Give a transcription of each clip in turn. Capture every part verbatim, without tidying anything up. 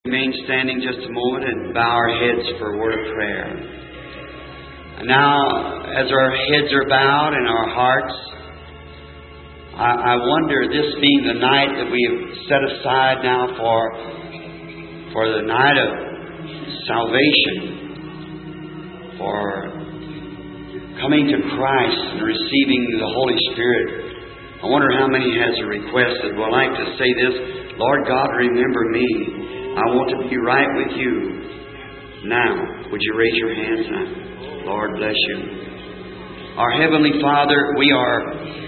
Remain standing just a moment and bow our heads for a word of prayer. And now, as our heads are bowed and our hearts, I, I wonder, this being the night that we have set aside now for, for the night of salvation, for coming to Christ and receiving the Holy Spirit, I wonder how many has a request that would like to say this: Lord God, remember me. I want to be right with you. Now, would you raise your hands now? Lord bless you. Our Heavenly Father, we are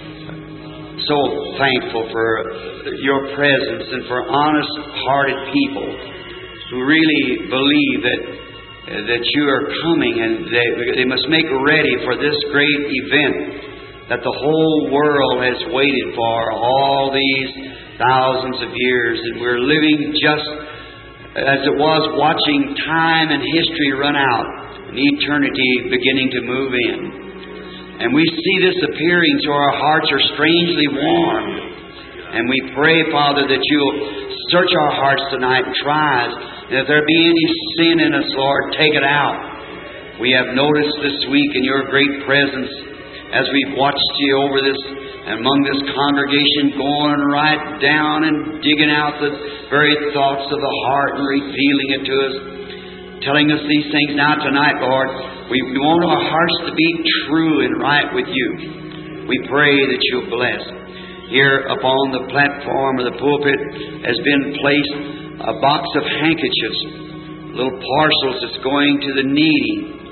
so thankful for your presence and for honest-hearted people who really believe that that you are coming, and they, they must make ready for this great event that the whole world has waited for all these thousands of years. And we're living just as it was, watching time and history run out and eternity beginning to move in. And we see this appearing, so our hearts are strangely warmed. And we pray, Father, that you'll search our hearts tonight and try us. And if there be any sin in us, Lord, take it out. We have noticed this week in your great presence, as we've watched you over this, among this congregation, going right down and digging out the very thoughts of the heart and revealing it to us, telling us these things. Now tonight, Lord, we want our hearts to be true and right with you. We pray that you'll bless. Here upon the platform of the pulpit has been placed a box of handkerchiefs, little parcels that's going to the needy.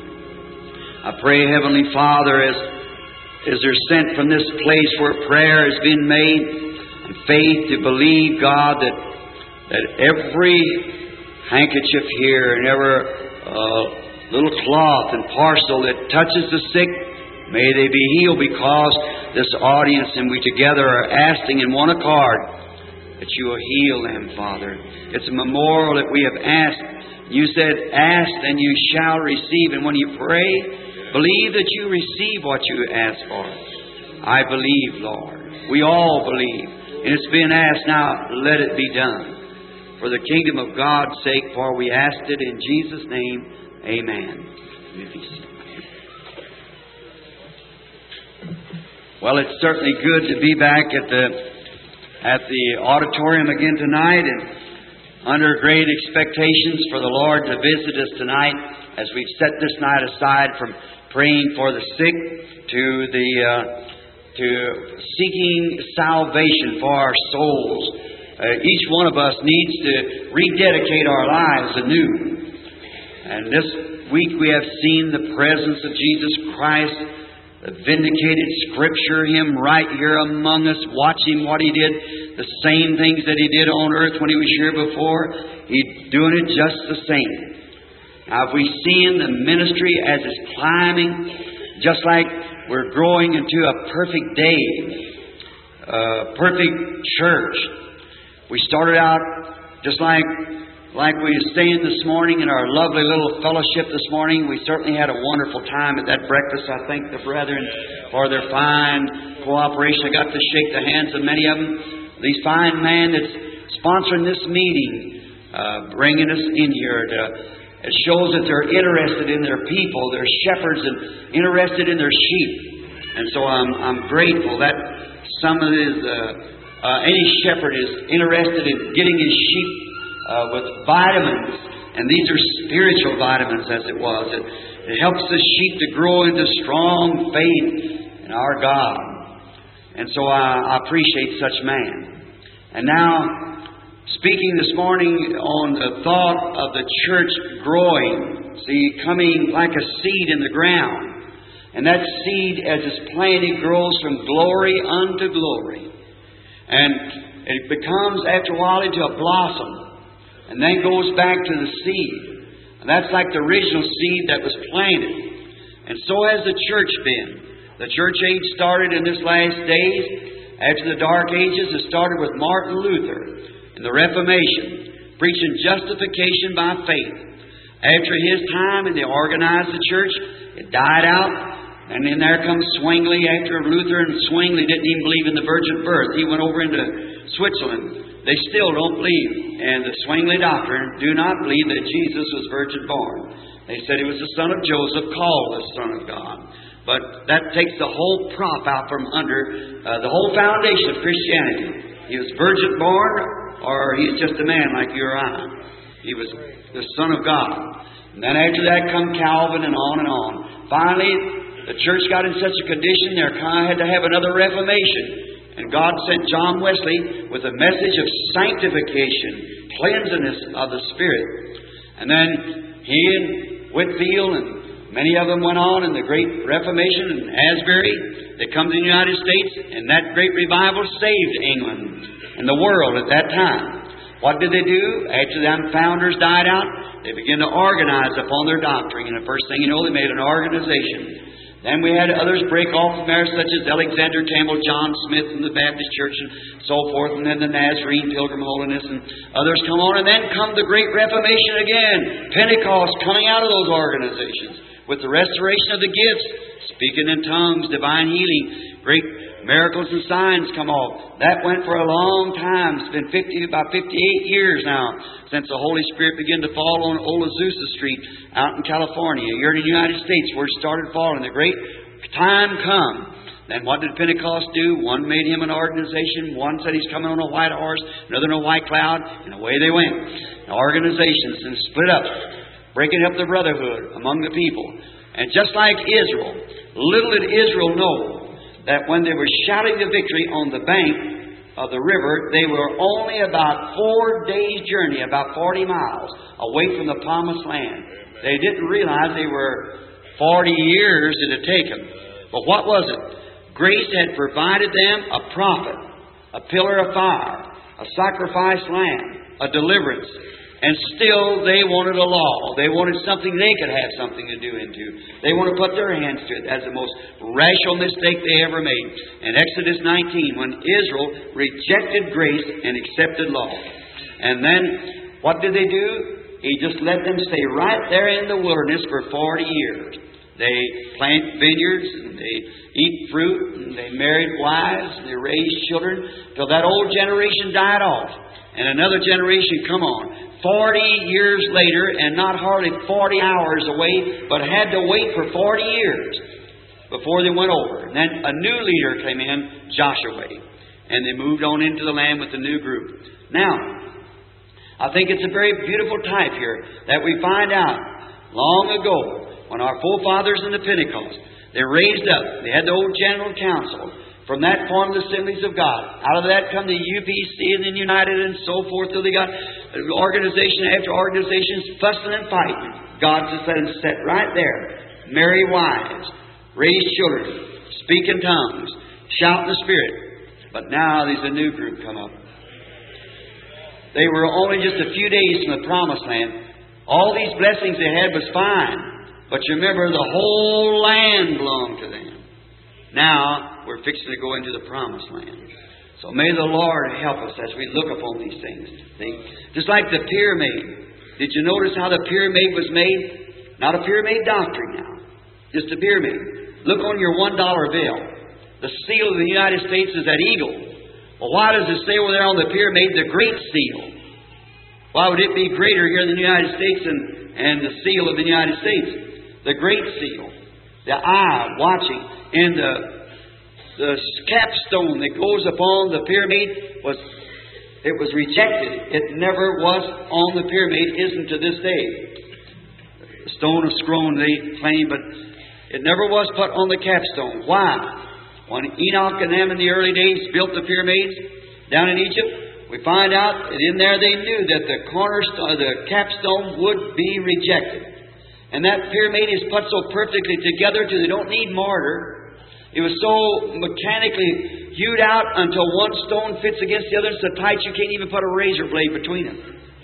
I pray, Heavenly Father, as As they're sent from this place where prayer has been made, and faith to believe, God, that that every handkerchief here and every uh, little cloth and parcel that touches the sick, may they be healed, because this audience and we together are asking in one accord that you will heal them, Father. It's a memorial that we have asked. You said, ask and you shall receive. And when you pray, believe that you receive what you ask for. I believe, Lord. We all believe. And it's been asked. Now, let it be done. For the kingdom of God's sake, for we asked it in Jesus' name. Amen. Well, it's certainly good to be back at the at the auditorium again tonight, and under great expectations for the Lord to visit us tonight, as we've set this night aside from praying for the sick to the uh, to seeking salvation for our souls. Uh, each one of us needs to rededicate our lives anew. And this week we have seen the presence of Jesus Christ, the vindicated Scripture, Him right here among us, watching what He did, the same things that He did on earth when He was here before. He's doing it just the same. Now, if we see the ministry as it's climbing, just like we're growing into a perfect day, a perfect church. We started out just like like we were saying this morning in our lovely little fellowship this morning. We certainly had a wonderful time at that breakfast. I thank the brethren for their fine cooperation. I got to shake the hands of many of them. These fine men that's sponsoring this meeting, uh, bringing us in here to... It shows that they're interested in their people, they're shepherds, and interested in their sheep. And so I'm I'm grateful that some of his, uh, uh, any shepherd is interested in getting his sheep uh, with vitamins. And these are spiritual vitamins, as it was. It, it helps the sheep to grow into strong faith in our God. And so I, I appreciate such man. And now, speaking this morning on the thought of the church growing, see, coming like a seed in the ground. And that seed, as it's planted, grows from glory unto glory. And it becomes, after a while, into a blossom. And then goes back to the seed. And that's like the original seed that was planted. And so has the church been. The church age started in this last days. After the Dark Ages, it started with Martin Luther in the Reformation, preaching justification by faith. After his time, and they organized the church, it died out. And then there comes Zwingli. After Luther and Zwingli didn't even believe in the virgin birth. He went over into Switzerland. They still don't believe. and the Zwingli doctrine do not believe that Jesus was virgin born. They said He was the son of Joseph, called the Son of God. But that takes the whole prop out from under uh, the whole foundation of Christianity. He was virgin born, or He's just a man like you or I. He was the Son of God. And then after that come Calvin and on and on. Finally, the church got in such a condition there kind of had to have another reformation. And God sent John Wesley with a message of sanctification, cleansiness of the Spirit. And then he and Whitfield and many of them went on in the Great Reformation in Asbury. They come to the United States, and that great revival saved England and the world at that time. What did they do? After them founders died out, they began to organize upon their doctrine. And the first thing you know, they made an organization. Then we had others break off from there, such as Alexander Campbell, John Smith from the Baptist Church, and so forth, and then the Nazarene Pilgrim Holiness, and others come on. And then come the Great Reformation again. Pentecost coming out of those organizations with the restoration of the gifts, speaking in tongues, divine healing, great miracles and signs come off. That went for a long time. It's been fifty, about fifty-eight years now since the Holy Spirit began to fall on Old Azusa Street out in California. Here in the United States where it started falling. The great time come. Then what did Pentecost do? One made him an organization. One said he's coming on a white horse. Another on a white cloud. And away they went. The organizations and split up. Breaking up the brotherhood among the people. And just like Israel, little did Israel know that when they were shouting the victory on the bank of the river, they were only about four days' journey, about forty miles, away from the promised land. They didn't realize they were forty years it had taken. But what was it? Grace had provided them a prophet, a pillar of fire, a sacrifice lamb, a deliverance. And still they wanted a law. They wanted something they could have something to do into. They want to put their hands to it. That's the most rational mistake they ever made. In Exodus nineteen, when Israel rejected grace and accepted law. And then, what did they do? He just let them stay right there in the wilderness for forty years. They plant vineyards, and they eat fruit, and they married wives, and they raised children, till that old generation died off. And another generation come on. Forty years later, and not hardly forty hours away, but had to wait for forty years before they went over. And then a new leader came in, Joshua, and they moved on into the land with the new group. Now, I think it's a very beautiful type here that we find out long ago when our forefathers in the Pentecost, they raised up, they had the old General Council. From that formed the Assemblies of God. Out of that come the U P C and then United and so forth till they got organization after organizations fussing and fighting. God just let them sit right there. Marry wives. Raise children. Speak in tongues. Shout in the Spirit. But now there's a new group come up. They were only just a few days from the Promised Land. All these blessings they had was fine. But you remember the whole land belonged to them. Now, we're fixing to go into the Promised Land. So may the Lord help us as we look upon these things. See? Just like the pyramid. Did you notice how the pyramid was made? Not a pyramid doctrine now. Just a pyramid. Look on your one dollar bill. The seal of the United States is that eagle. Well, why does it say over there on the pyramid, the Great Seal? Why would it be greater here in the United States than and the seal of the United States? The Great Seal. The eye watching. And the, the capstone that goes upon the pyramid was, it was rejected. It never was on the pyramid, isn't to this day. The stone of Scone, they claim, but it never was put on the capstone. Why? When Enoch and them in the early days built the pyramids down in Egypt, we find out that in there they knew that the cornerstone, the capstone would be rejected. And that pyramid is put so perfectly together till they don't need mortar. It was so mechanically hewed out until one stone fits against the other so tight you can't even put a razor blade between them.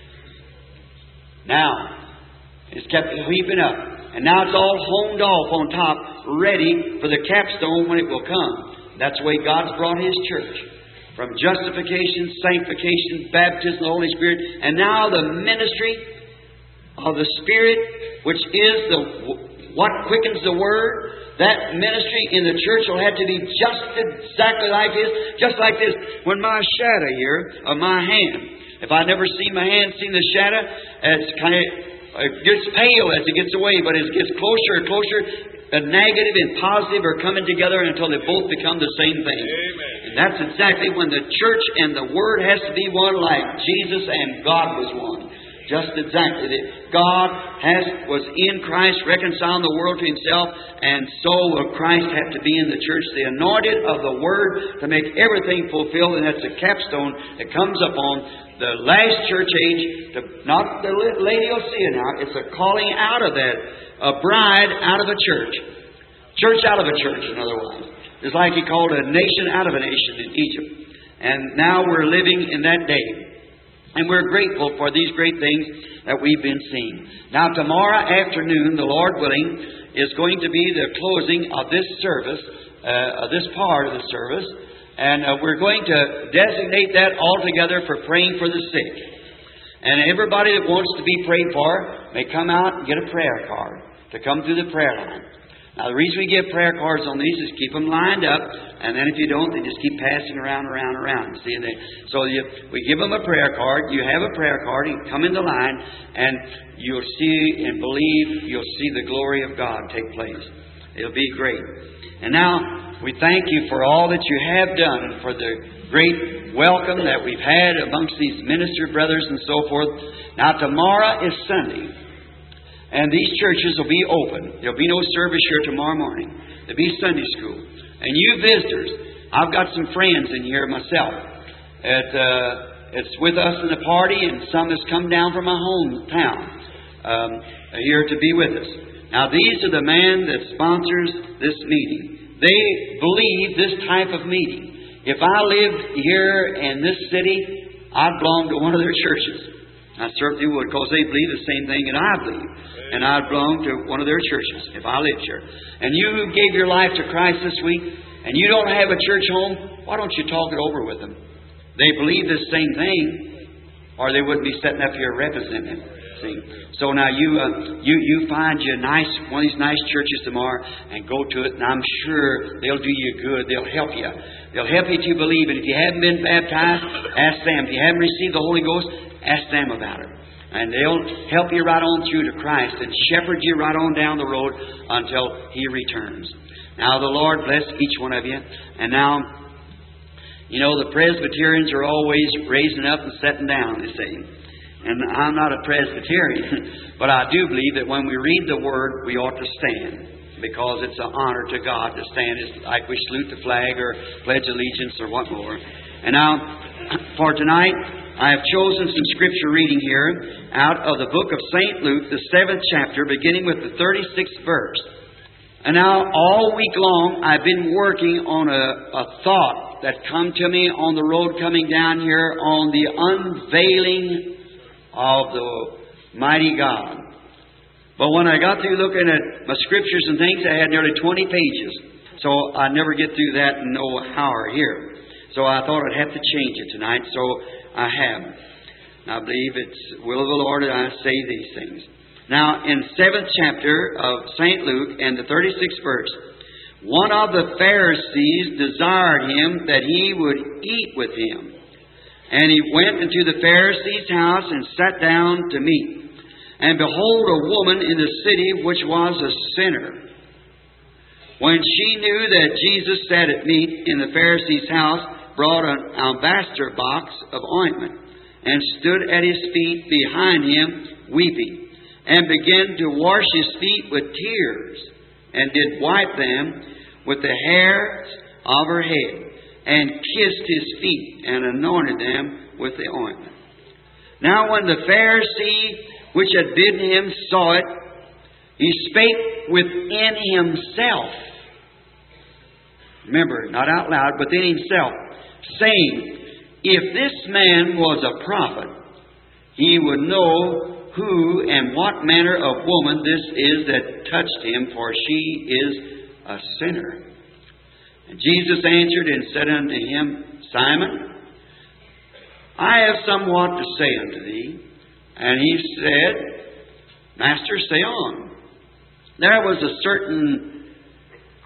Now, it's kept heaping up. And now it's all honed off on top, ready for the capstone when it will come. That's the way God's brought His church. From justification, sanctification, baptism of the Holy Spirit, and now the ministry of the Spirit, which is the what quickens the Word. That ministry in the church will have to be just exactly like this, just like this. When my shadow here of my hand, If I never see my hand, seen the shadow, it's kind of it gets pale as it gets away, but as it gets closer and closer, the negative and positive are coming together until they both become the same thing. Amen. And that's exactly when the church and the Word has to be one, like Jesus and God was one. Just exactly. God has was in Christ, reconciling the world to Himself, and so will Christ have to be in the church. The anointed of the Word to make everything fulfilled, and that's a capstone that comes upon the last church age. To, not the Laodicea now. It's a calling out of that. A bride out of a church. Church out of a church, in other words. It's like He called a nation out of a nation in Egypt. And now we're living in that day. And we're grateful for these great things that we've been seeing. Now tomorrow afternoon, the Lord willing, is going to be the closing of this service, uh, of this part of the service. And uh, we're going to designate that altogether for praying for the sick. And everybody that wants to be prayed for may come out and get a prayer card to come through the prayer line. Now, the reason we give prayer cards on these is keep them lined up, and then if you don't, they just keep passing around, around, around. See, they, so you, we give them a prayer card. You have a prayer card, you come in the line, and you'll see and believe, you'll see the glory of God take place. It'll be great. And now, we thank you for all that you have done, for the great welcome that we've had amongst these minister brothers and so forth. Now, tomorrow is Sunday. And these churches will be open. There'll be no service here tomorrow morning. There'll be Sunday school. And you visitors, I've got some friends in here myself. It, uh, it's with us in the party, and some has come down from my hometown um, here to be with us. Now, these are the man that sponsors this meeting. They believe this type of meeting. If I lived here in this city, I'd belong to one of their churches. I certainly would, because they believe the same thing that I believe. And I'd belong to one of their churches if I lived here. And you gave your life to Christ this week, and you don't have a church home, why don't you talk it over with them? They believe the same thing, or they wouldn't be sitting up here representing it. See? So now you uh, you you find you a nice one of these nice churches tomorrow and go to it, and I'm sure they'll do you good. They'll help you. They'll help you to believe. And if you haven't been baptized, ask them. If you haven't received the Holy Ghost, ask them about it. And they'll help you right on through to Christ and shepherd you right on down the road until He returns. Now the Lord bless each one of you. And now, you know, the Presbyterians are always raising up and setting down, they say. And I'm not a Presbyterian, but I do believe that when we read the Word, we ought to stand, because it's an honor to God to stand. It's like we salute the flag or pledge allegiance or what more. And now, for tonight, I have chosen some Scripture reading here out of the book of Saint Luke, the seventh chapter, beginning with the thirty-sixth verse. And now, all week long, I've been working on a, a thought that come to me on the road coming down here on the unveiling of the mighty God. But when I got through looking at my Scriptures and things, I had nearly twenty pages. So I never get through that in no hour here. So I thought I'd have to change it tonight, so I have. I believe it's the will of the Lord that I say these things. Now, in the seventh chapter of Saint Luke and the thirty-sixth verse, one of the Pharisees desired him that he would eat with him. And he went into the Pharisee's house and sat down to meat. And behold, a woman in the city which was a sinner. When she knew that Jesus sat at meat in the Pharisee's house, brought an alabaster box of ointment, and stood at his feet behind him, weeping, and began to wash his feet with tears, and did wipe them with the hairs of her head, and kissed his feet, and anointed them with the ointment. Now when the Pharisee which had bidden him saw it, he spake within himself. Remember, not out loud, but within himself, saying, if this man was a prophet, he would know who and what manner of woman this is that touched him, for she is a sinner. And Jesus answered and said unto him, Simon, I have somewhat to say unto thee. And he said, Master, say on. There was a certain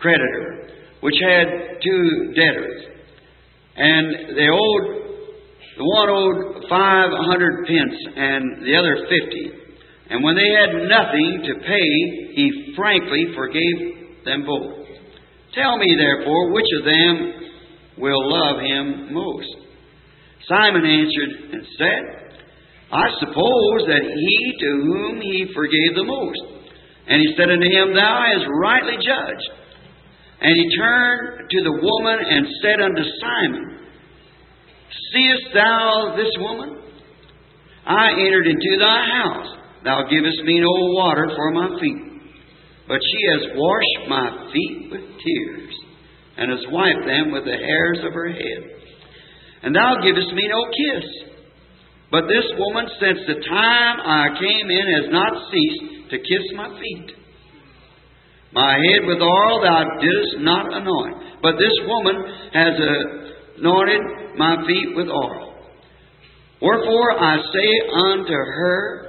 creditor which had two debtors. And they owed The one owed five hundred pence and the other fifty. And when they had nothing to pay, he frankly forgave them both. Tell me, therefore, which of them will love him most? Simon answered and said, I suppose that he to whom he forgave the most. And he said unto him, Thou hast rightly judged. And he turned to the woman and said unto Simon, Seest thou this woman? I entered into thy house. Thou givest me no water for my feet, but she has washed my feet with tears, and has wiped them with the hairs of her head. And thou givest me no kiss. But this woman, since the time I came in, has not ceased to kiss my feet. My head with oil thou didst not anoint, but this woman has anointed my feet with oil. Wherefore I say unto her,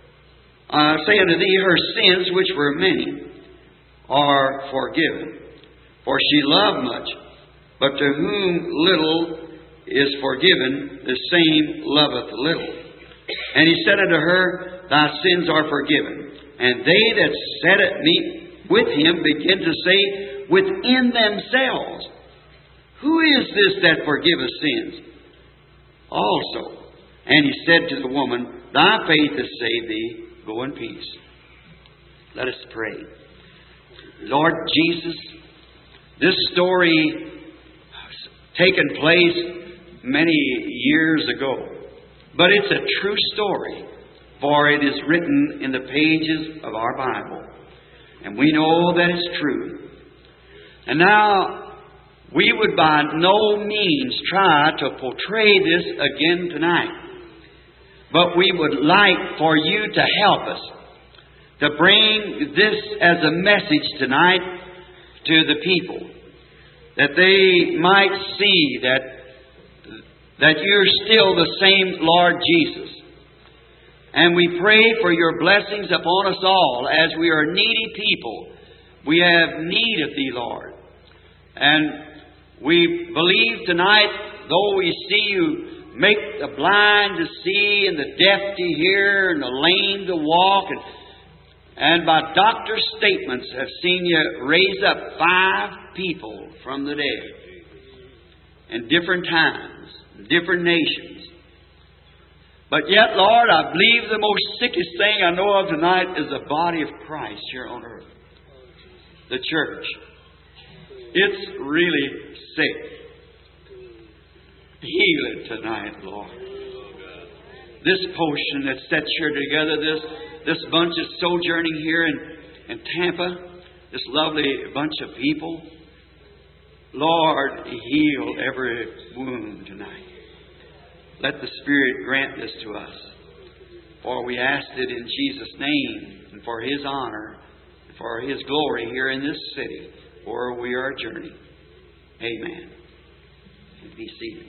I say unto thee, her sins, which were many, are forgiven. For she loved much, but to whom little is forgiven, the same loveth little. And he said unto her, Thy sins are forgiven. And they that sat at meat with him began to say within themselves, Who is this that forgiveth sins? Also. And he said to the woman, Thy faith hath saved thee. Go in peace. Let us pray. Lord Jesus, this story taken place many years ago, but it's a true story, for it is written in the pages of our Bible, and we know that it's true. And now, we would by no means try to portray this again tonight. But we would like for you to help us to bring this as a message tonight to the people, that they might see that, that you're still the same Lord Jesus. And we pray for your blessings upon us all as we are needy people. We have need of Thee, Lord. And we believe tonight, though we see you make the blind to see and the deaf to hear and the lame to walk, and, and by doctor's statements have seen you raise up five people from the dead in different times, different nations. But yet, Lord, I believe the most sickest thing I know of tonight is the body of Christ here on earth, the church. It's really sick. Heal it tonight, Lord. This potion that sets here together, this this bunch that's sojourning here in, in Tampa, this lovely bunch of people, Lord, heal every wound tonight. Let the Spirit grant this to us. For we asked it in Jesus' name, and for His honor, and for His glory here in this city, where we are journeying. Amen. Be seated.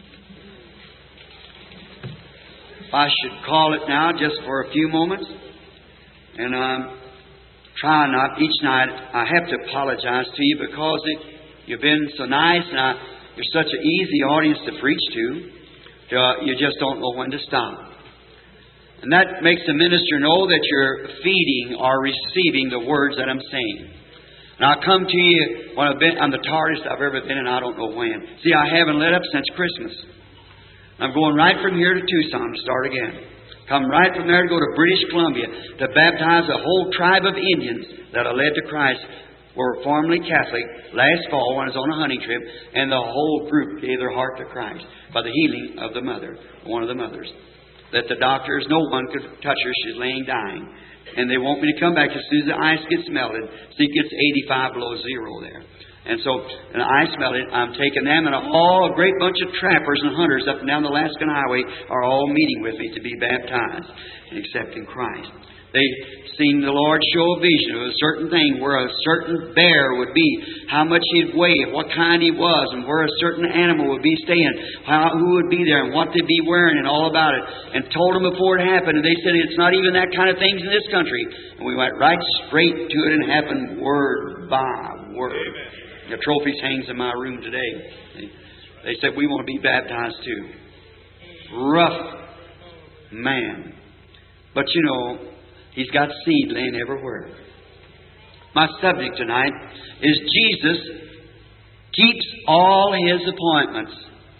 I should call it now just for a few moments. And um, try not, each night I have to apologize to you because it, you've been so nice and I, you're such an easy audience to preach to. Uh, you just don't know when to stop. And that makes the minister know that you're feeding or receiving the words that I'm saying. And I'll come to you when I've been, I'm the tiredest I've ever been and I don't know when. See, I haven't let up since Christmas. I'm going right from here to Tucson to start again. Come right from there to go to British Columbia to baptize a whole tribe of Indians that I led to Christ, were formerly Catholic last fall when I was on a hunting trip, and the whole group gave their heart to Christ by the healing of the mother, one of the mothers. That the doctors, no one could touch her, she's laying dying. And they want me to come back as soon as the ice gets melted. See, it gets eighty-five below zero there. And so, and the ice melted, I'm taking them, and all a great bunch of trappers and hunters up and down the Alaskan Highway are all meeting with me to be baptized and accepting Christ. They've seen the Lord show a vision of a certain thing where a certain bear would be, how much he'd weigh, what kind he was, and where a certain animal would be staying, how, who would be there, and what they'd be wearing, and all about it. And told them before it happened, and they said, it's not even that kind of things in this country. And we went right straight to it, and it happened word by word. Amen. The trophies hangs in my room today. They, they said, we want to be baptized too. rough man. But you know, he's got seed laying everywhere. My subject tonight is Jesus keeps all His appointments.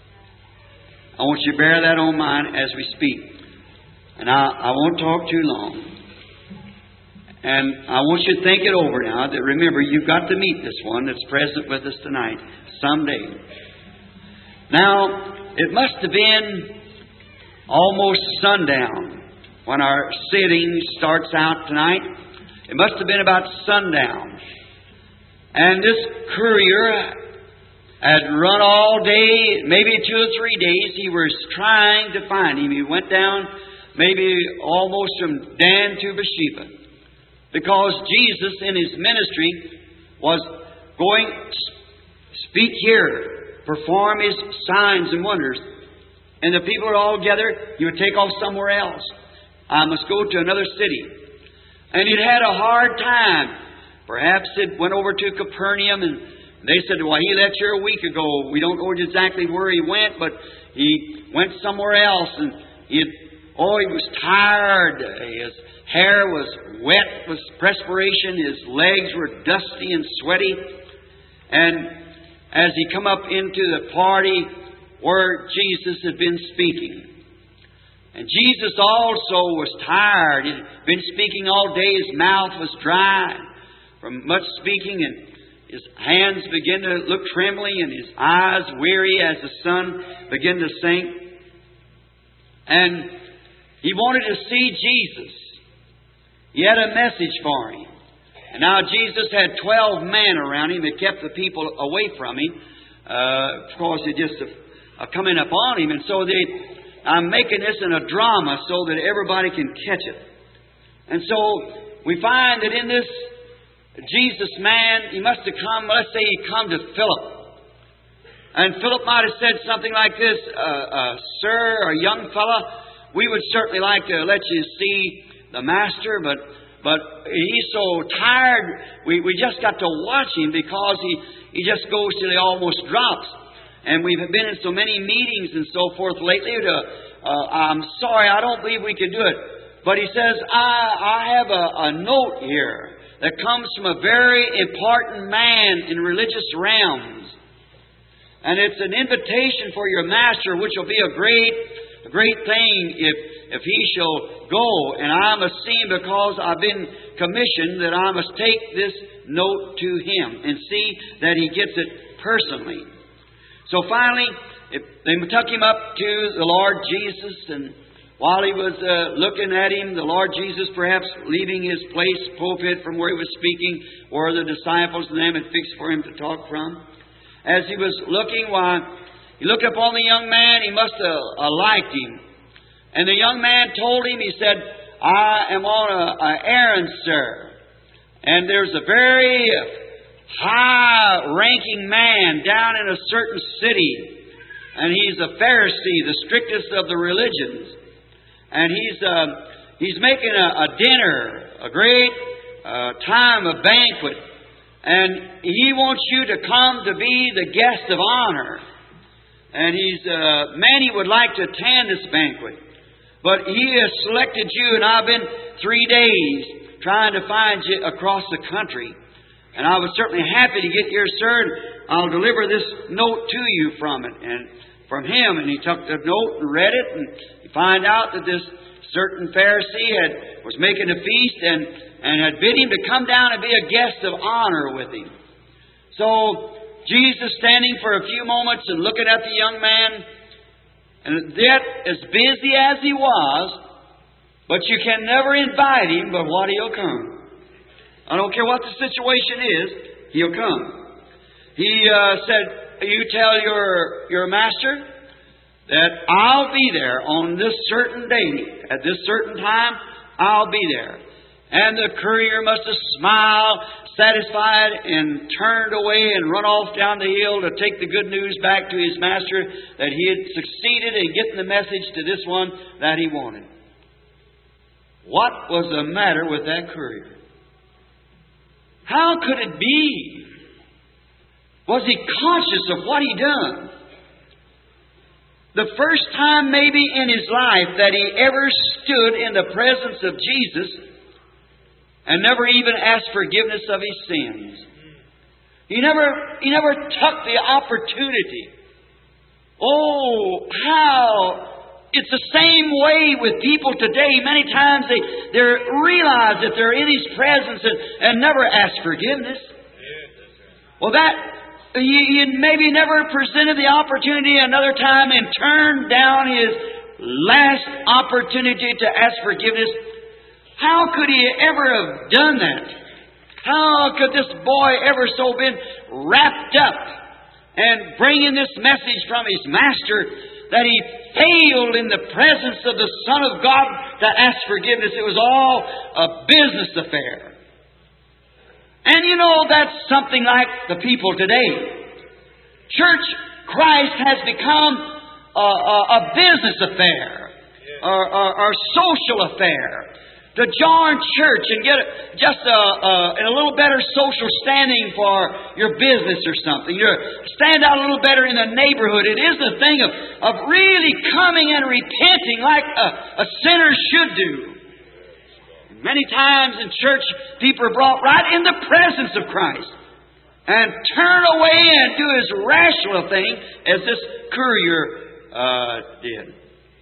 I want you to bear that on mind as we speak. And I, I won't talk too long. And I want you to think it over now. That remember, you've got to meet this one that's present with us tonight someday. Now, it must have been almost sundown when our sitting starts out tonight. It must have been about sundown. And this courier had run all day, maybe two or three days. He was trying to find him. He went down maybe almost from Dan to Bathsheba, because Jesus in His ministry was going to speak here, perform His signs and wonders. And the people are all together. He would take off somewhere else. I must go to another city. And he'd had a hard time. Perhaps it went over to Capernaum, and they said, well, he left here a week ago. We don't know exactly where he went, but he went somewhere else. And he had, oh, he was tired. His hair was wet with perspiration. His legs were dusty and sweaty. And as he come up into the party where Jesus had been speaking, and Jesus also was tired. He had been speaking all day. His mouth was dry from much speaking, and his hands began to look trembling, and his eyes weary as the sun began to sink. And he wanted to see Jesus. He had a message for him. And now Jesus had twelve men around him that kept the people away from him. Uh, of course, they just uh, coming up on him. And so they... I'm making this in a drama so that everybody can catch it. And so we find that in this Jesus man, he must have come, let's say he come to Philip. And Philip might have said something like this, uh, uh, Sir, or young fella, we would certainly like to let you see the Master, but but he's so tired, we, we just got to watch him because he, he just goes till he almost drops. And we've been in so many meetings and so forth lately. To, uh, I'm sorry, I don't believe we could do it. But he says, I, I have a, a note here that comes from a very important man in religious realms. And it's an invitation for your Master, which will be a great, a great thing if, if he shall go. And I must see him because I've been commissioned that I must take this note to him and see that he gets it personally. So finally, they took him up to the Lord Jesus, and while he was uh, looking at him, the Lord Jesus perhaps leaving his place, pulpit from where he was speaking, where the disciples and them had fixed for him to talk from. As he was looking, why, he looked upon the young man, he must have uh, liked him. And the young man told him, he said, I am on an errand, sir. And there's a very high-ranking man down in a certain city, and he's a Pharisee, the strictest of the religions, and he's uh, he's making a, a dinner, a great uh, time, a banquet, and he wants you to come to be the guest of honor. And he's uh, man, he would like to attend this banquet, but he has selected you, and I've been three days trying to find you across the country. And I was certainly happy to get here, sir. I'll deliver this note to you from it, and from him. And he took the note and read it, and he found out that this certain Pharisee had was making a feast and, and had bid him to come down and be a guest of honor with him. So Jesus standing for a few moments and looking at the young man, and yet as busy as he was, but you can never invite him but what he'll come. I don't care what the situation is, he'll come. He uh, said, you tell your, your Master that I'll be there on this certain day. At this certain time, I'll be there. And the courier must have smiled, satisfied, and turned away and run off down the hill to take the good news back to his Master that he had succeeded in getting the message to this one that he wanted. What was the matter with that courier? How could it be? Was he conscious of what he done? the first time maybe in his life that he ever stood in the presence of Jesus and never even asked forgiveness of his sins. He never, he never took the opportunity. Oh, how it's the same way with people today. Many times they, they realize that they're in His presence and, and never ask forgiveness. Well, that you, you maybe never presented the opportunity another time and turned down his last opportunity to ask forgiveness. How could he ever have done that? How could this boy ever so been wrapped up and bringing this message from his master that he failed in the presence of the Son of God to ask forgiveness? It was all a business affair. And you know, that's something like the people today. Church Christ has become a, a, a business affair, or a, a social affair. To join church and get just a, a, a little better social standing for your business or something. You stand out a little better in the neighborhood. It is the thing of, of really coming and repenting like a, a sinner should do. Many times in church, people are brought right in the presence of Christ and turn away and do as rational a thing as this courier uh, did.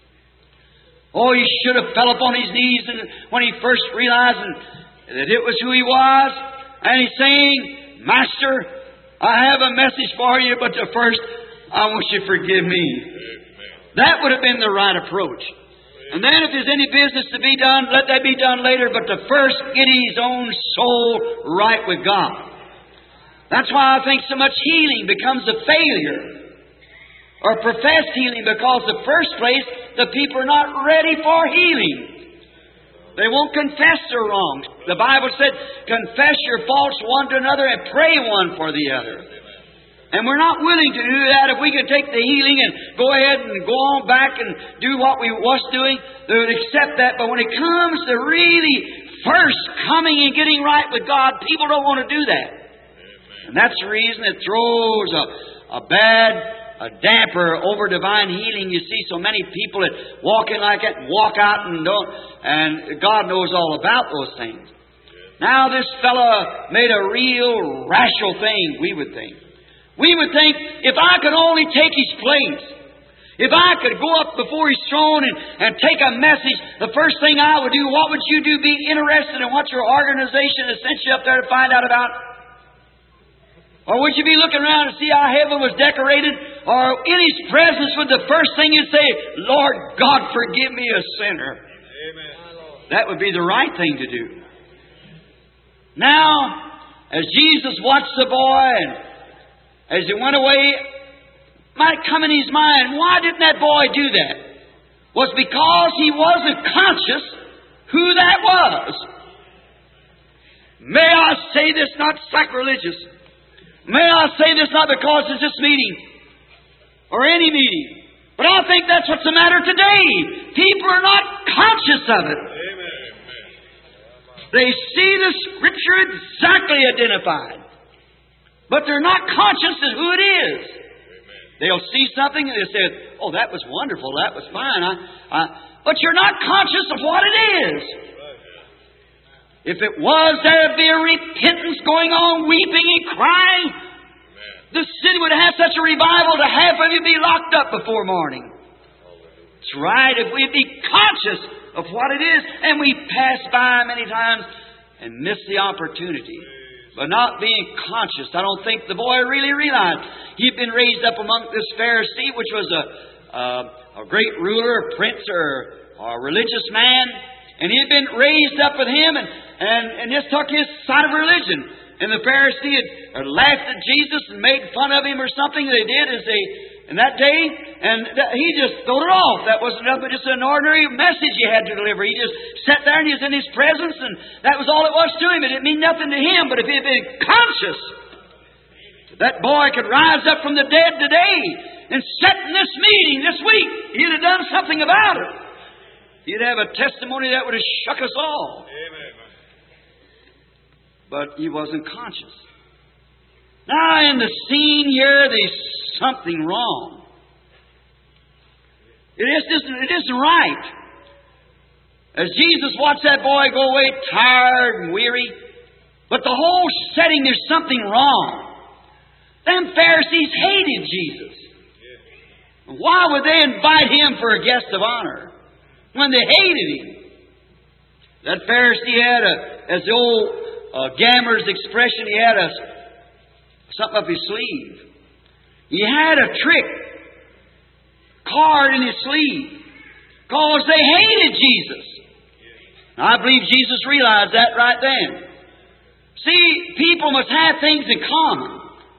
Oh, he should have fell upon his knees and when he first realized that it was who he was. And he's saying, Master, I have a message for you, but first I want you to forgive me. That would have been the right approach. And then if there's any business to be done, let that be done later, but to first get his own soul right with God. That's why I think so much healing becomes a failure. Or professed healing, because in the first place, the people are not ready for healing. They won't confess their wrongs. The Bible said, confess your faults one to another and pray one for the other. And we're not willing to do that. If we could take the healing and go ahead and go on back and do what we was doing, they would accept that. But when it comes to really first coming and getting right with God, people don't want to do that. And that's the reason it throws a, a bad... a damper over divine healing. You see so many people that walk in like that and walk out and don't, and God knows all about those things. Now this fella made a real rational thing, we would think. We would think, if I could only take his place, if I could go up before his throne and, and take a message, the first thing I would do, what would you do? Be interested in what your organization has sent you up there to find out about? Or would you be looking around to see how heaven was decorated? Or in His presence would the first thing you'd say, Lord God, forgive me a sinner. Amen. That would be the right thing to do. Now, as Jesus watched the boy and as he went away, might come in his mind, why didn't that boy do that? Was because he wasn't conscious who that was. May I say this, not sacrilegious. May I say this not because it's this meeting or any meeting, but I think that's what's the matter today. People are not conscious of it. Amen. They see the Scripture exactly identified, but they're not conscious of who it is. Amen. They'll see something and they say, "Oh, that was wonderful. That was fine." I, I, but you're not conscious of what it is. If it was, there'd be a repentance going on, weeping and crying. Amen. The city would have such a revival that half of you be locked up before morning. That's right, if we'd be conscious of what it is, and we pass by many times and miss the opportunity. But not being conscious, I don't think the boy really realized. He'd been raised up among this Pharisee, which was a, a, a great ruler, a prince, or, or a religious man. And he had been raised up with him and, and, and just took his side of religion. And the Pharisee had laughed at Jesus and made fun of him or something. They did as they, in that day. And th- he just threw it off. That wasn't nothing but just an ordinary message he had to deliver. He just sat there and he was in His presence and that was all it was to him. It didn't mean nothing to him. But if he had been conscious, that boy could rise up from the dead today and sit in this meeting this week. He'd have done something about it. He'd have a testimony that would have shook us all. Amen. But he wasn't conscious. Now in the scene here, there's something wrong. It isn't, it isn't right. As Jesus watched that boy go away tired and weary, but the whole setting, there's something wrong. Them Pharisees hated Jesus. Why would they invite Him for a guest of honor when they hated Him? That Pharisee had, a, as the old uh, Gammer's expression, he had a, something up his sleeve. He had a trick card in his sleeve because they hated Jesus. I believe Jesus realized that right then. See, people must have things in common.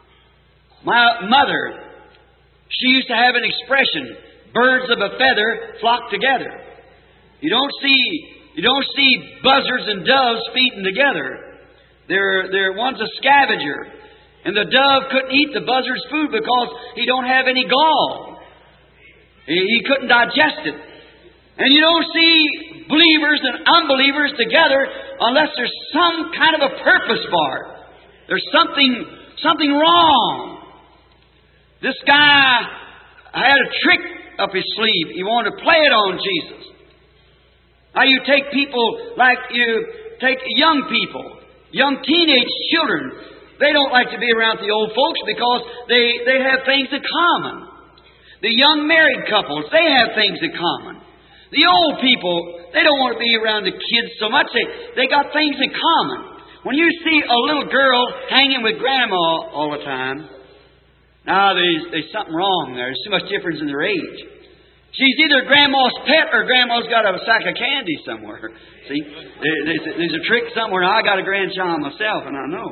My mother, she used to have an expression, birds of a feather flock together. You don't see, you don't see buzzards and doves feeding together. They're, they're, one's a scavenger. And the dove couldn't eat the buzzard's food because he don't have any gall. He, he couldn't digest it. And you don't see believers and unbelievers together unless there's some kind of a purpose for it. There's something, something wrong. This guy had a trick up his sleeve. He wanted to play it on Jesus. Now you take people like you take young people, young teenage children. They don't like to be around the old folks because they, they have things in common. The young married couples, they have things in common. The old people, they don't want to be around the kids so much. They, they got things in common. When you see a little girl hanging with grandma all the time, now there's, there's something wrong there. There's too much difference in their age. She's either grandma's pet or grandma's got a sack of candy somewhere. See, there's, there's a trick somewhere. Now, I got a grandchild myself, and I know.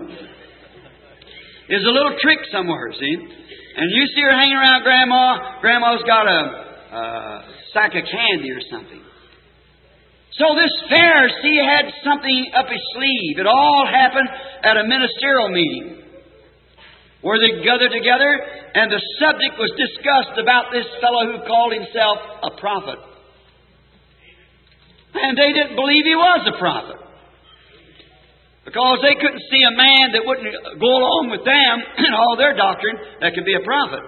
There's a little trick somewhere, see? And you see her hanging around grandma. Grandma's got a, a sack of candy or something. So this Pharisee had something up his sleeve. It all happened at a ministerial meeting where they gathered together, and the subject was discussed about this fellow who called himself a prophet. And they didn't believe he was a prophet, because they couldn't see a man that wouldn't go along with them and all their doctrine that could be a prophet.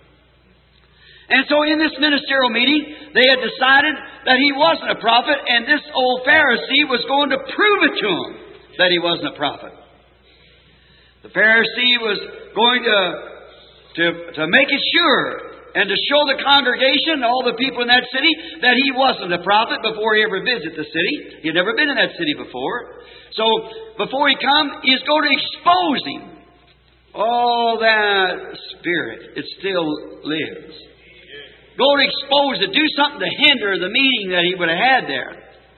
And so in this ministerial meeting, they had decided that he wasn't a prophet, and this old Pharisee was going to prove it to him that he wasn't a prophet. The Pharisee was going to, to, to make it sure and to show the congregation and all the people in that city that he wasn't a prophet before he ever visited the city. He had never been in that city before. So before he come, he's going to expose him. Oh, that spirit, it still lives. Go to expose it. Do something to hinder the meeting that he would have had there.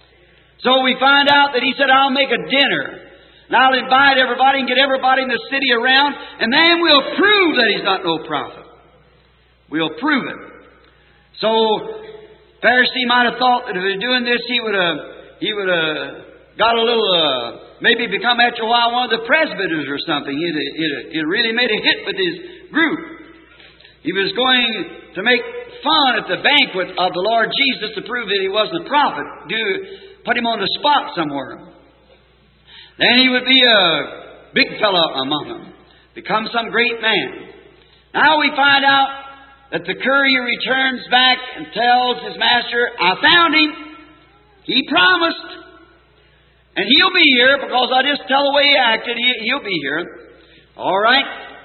So we find out that he said, I'll make a dinner. And I'll invite everybody and get everybody in the city around, and then we'll prove that he's not no prophet. We'll prove it. So Pharisee might have thought that if he was doing this, he would have he would have got a little, uh, maybe become after a while one of the presbyters or something. He'd, he'd, he'd really made a hit with his group. He was going to make fun at the banquet of the Lord Jesus to prove that he wasn't a prophet. Do put him on the spot somewhere. Then he would be a big fellow among them, become some great man. Now we find out that the courier returns back and tells his master, I found him. He promised. And he'll be here because I just tell the way he acted. He, he'll be here. All right.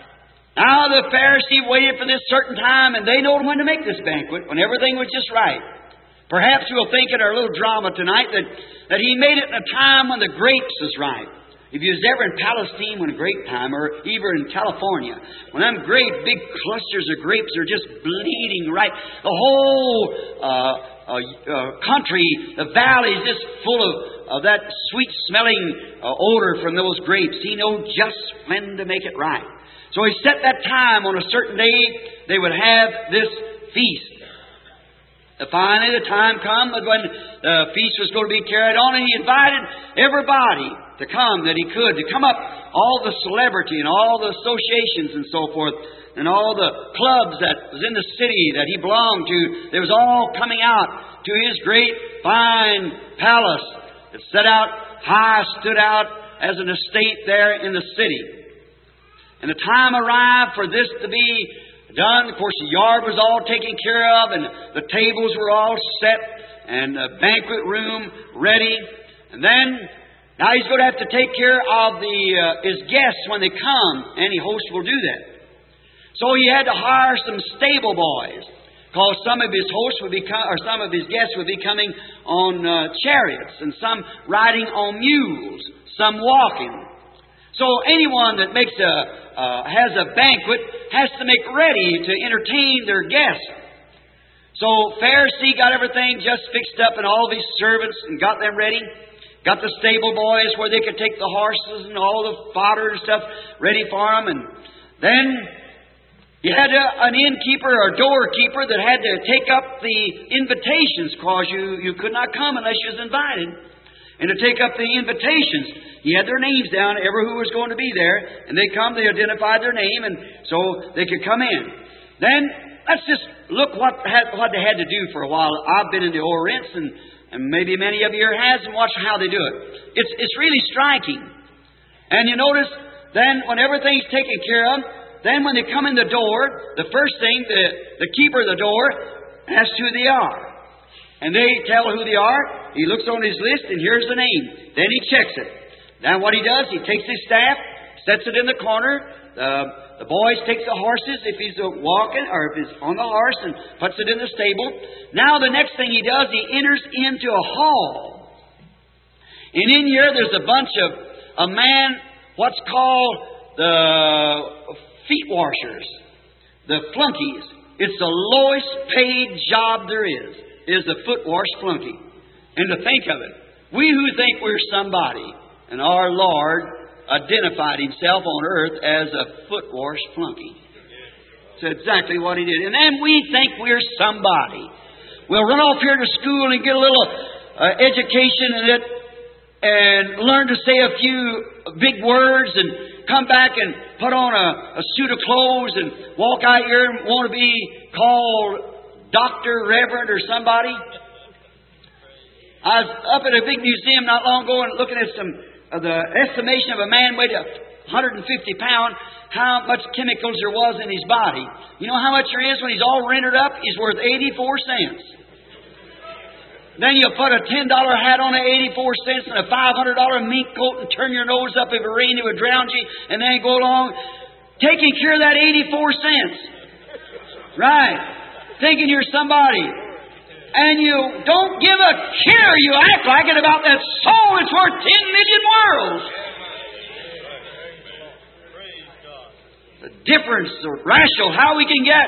Now the Pharisee waited for this certain time, and they know when to make this banquet, when everything was just right. Perhaps we'll think in our little drama tonight that, that he made it in a time when the grapes is ripe. If you was ever in Palestine when grape time, or even in California, when them great big clusters of grapes are just bleeding right, the whole uh, uh, uh, country, the valley is just full of, of that sweet-smelling uh, odor from those grapes. He knew just when to make it right. So he set that time on a certain day they would have this feast. And finally, the time come when the feast was going to be carried on, and he invited everybody to come that he could, to come up, all the celebrity and all the associations and so forth, and all the clubs that was in the city that he belonged to. They was all coming out to his great fine palace that set out high, stood out as an estate there in the city. And the time arrived for this to be done. Of course, the yard was all taken care of, and the tables were all set, and the banquet room ready. And then, now he's going to have to take care of the uh, his guests when they come. Any host will do that. So he had to hire some stable boys, because some of his hosts would be, com- or some of his guests would be coming on uh, chariots, and some riding on mules, some walking. So anyone that makes a uh, has a banquet has to make ready to entertain their guests. So Pharisee got everything just fixed up, and all of his servants, and got them ready. Got the stable boys where they could take the horses and all the fodder and stuff ready for them. And then you had a, an innkeeper or doorkeeper that had to take up the invitations, because you, you could not come unless you was invited. And to take up the invitations, he had their names down, ever who was going to be there. And they come, they identified their name, and so they could come in. Then, let's just look what, had, what they had to do for a while. I've been in the Orient, and, and maybe many of you here has, and watch how they do it. It's, it's really striking. And you notice, then, when everything's taken care of, then when they come in the door, the first thing, the, the keeper of the door asks who they are. And they tell who they are. He looks on his list, and here's the name. Then he checks it. Now what he does, he takes his staff, sets it in the corner. The, the boys take the horses, if he's walking, or if he's on the horse, and puts it in the stable. Now the next thing he does, he enters into a hall. And in here there's a bunch of a man, what's called the feet washers, the flunkies. It's the lowest paid job there is, is the foot wash flunky. And to think of it, we who think we're somebody, and our Lord identified Himself on earth as a foot wash flunky. That's exactly what He did. And then we think we're somebody. We'll run off here to school and get a little uh, education in it, and learn to say a few big words, and come back and put on a, a suit of clothes and walk out here and want to be called Doctor, Reverend, or somebody. I was up at a big museum not long ago and looking at some of the estimation of a man weighed one hundred fifty pounds, how much chemicals there was in his body. You know how much there is when he's all rendered up? He's worth eighty-four cents. Then you put a ten dollar hat on at eighty-four cents and a five hundred dollar mink coat and turn your nose up. If it rained, it would drown you. And then go along taking care of that eighty-four cents. Right. Thinking you're somebody. And you don't give a care. You act like it about that soul that's worth ten million worlds. The difference, the ratio, how we can get.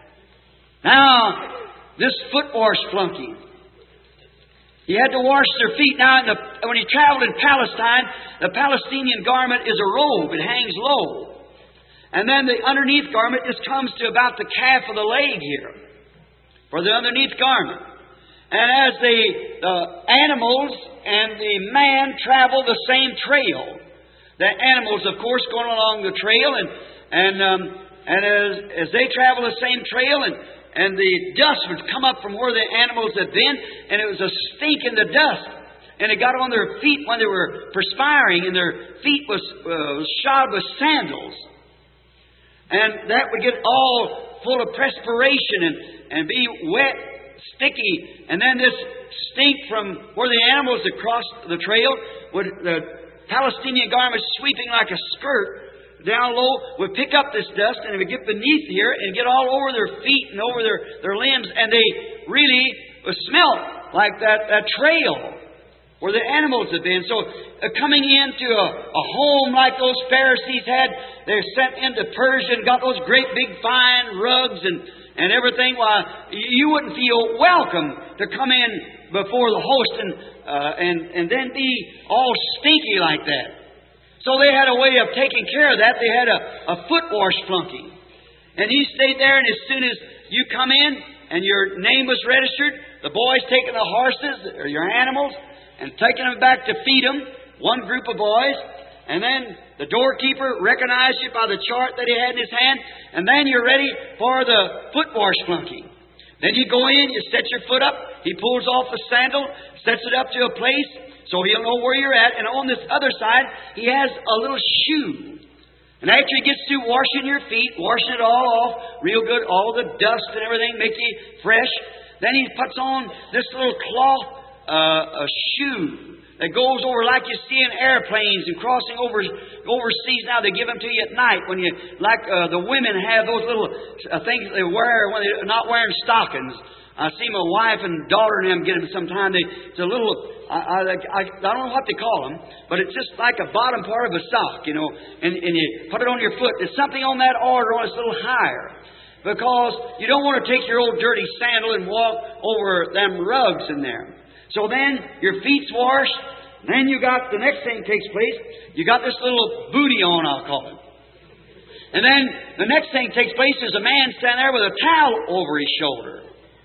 Now, this foot wash flunky. He had to wash their feet. Now, in the, when he traveled in Palestine, the Palestinian garment is a robe. It hangs low. And then the underneath garment just comes to about the calf of the leg here, for the underneath garment. And as the, the animals and the man travel the same trail, the animals, of course, going along the trail, and and um, and as as they travel the same trail, and and the dust would come up from where the animals had been, and it was a stink in the dust. And it got on their feet when they were perspiring, and their feet was uh, shod with sandals. And that would get all full of perspiration and, and be wet, sticky. And then this stink from where the animals had crossed the trail, would the Palestinian garment sweeping like a skirt down low, would pick up this dust, and it would get beneath here and get all over their feet and over their, their limbs. And they really would smell like that, that trail where the animals had been. So uh, coming into a, a home like those Pharisees had, they're sent into Persia and got those great big fine rugs and, and everything. Why, you wouldn't feel welcome to come in before the host and, uh, and, and then be all stinky like that. So they had a way of taking care of that. They had a, a foot wash flunky. And he stayed there, and as soon as you come in and your name was registered, the boys taking the horses or your animals and taking them back to feed them, one group of boys. And then the doorkeeper recognized you by the chart that he had in his hand. And then you're ready for the foot wash flunky. Then you go in, you set your foot up. He pulls off the sandal, sets it up to a place so he'll know where you're at. And on this other side, he has a little shoe. And after he gets through washing your feet, washing it all off, real good, all the dust and everything, make you fresh, then he puts on this little cloth uh, a shoe that goes over like you see in airplanes and crossing over overseas. Now they give them to you at night when you, like uh, the women have those little uh, things they wear when they're not wearing stockings. I see my wife and daughter and them get them sometimes. They, it's a little, I, I, I, I don't know what they call them, but it's just like a bottom part of a sock, you know, and, and you put it on your foot. There's something on that order on it's a little higher, because you don't want to take your old dirty sandal and walk over them rugs in there. So then your feet's washed. Then you got, the next thing takes place, you got this little booty on, I'll call it. And then the next thing takes place is a man standing there with a towel over his shoulder.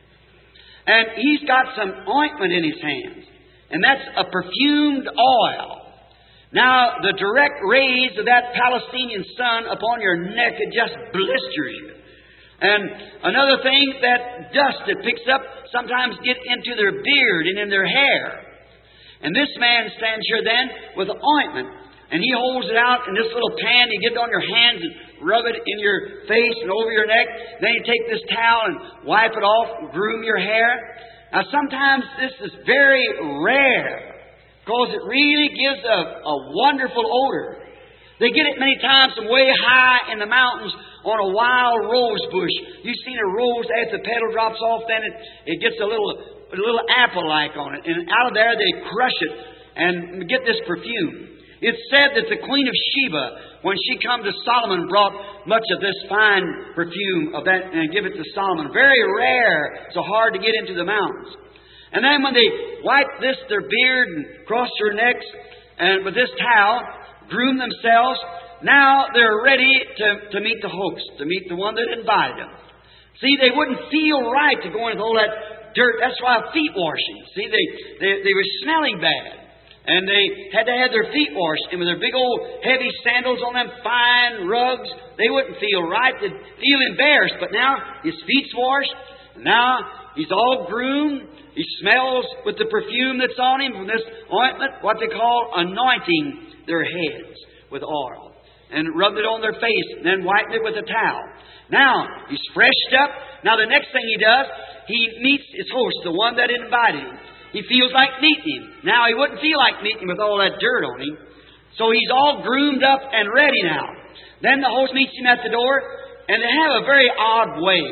And he's got some ointment in his hands. And that's a perfumed oil. Now, the direct rays of that Palestinian sun upon your neck, it just blisters you. And another thing, that dust that picks up sometimes get into their beard and in their hair. And this man stands here then with an ointment. And he holds it out in this little pan. You get it on your hands and rub it in your face and over your neck. Then you take this towel and wipe it off, groom your hair. Now sometimes this is very rare, because it really gives a, a wonderful odor. They get it many times from way high in the mountains on a wild rose bush. You've seen a rose, as the petal drops off, then it, it gets a little, a little apple-like on it. And out of there they crush it and get this perfume. It's said that the Queen of Sheba, when she come to Solomon, brought much of this fine perfume of that and give it to Solomon. Very rare, so hard to get into the mountains. And then when they wipe this, their beard, and cross their necks, and with this towel, groom themselves, now they're ready to, to meet the host, to meet the one that invited them. See, they wouldn't feel right to go into all that dirt. That's why feet washing. See, they, they, they were smelling bad. And they had to have their feet washed. And with their big old heavy sandals on them fine rugs, they wouldn't feel right. They'd feel embarrassed. But now his feet's washed. Now he's all groomed. He smells with the perfume that's on him from this ointment, what they call anointing their heads with oil. And rubbed it on their face and then wiped it with a towel. Now he's freshed up. Now the next thing he does, he meets his host, the one that invited him. He feels like meeting him. Now, he wouldn't feel like meeting him with all that dirt on him. So he's all groomed up and ready now. Then the host meets him at the door, and they have a very odd way.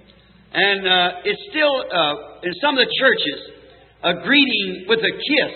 And uh, it's still, uh, in some of the churches, a greeting with a kiss.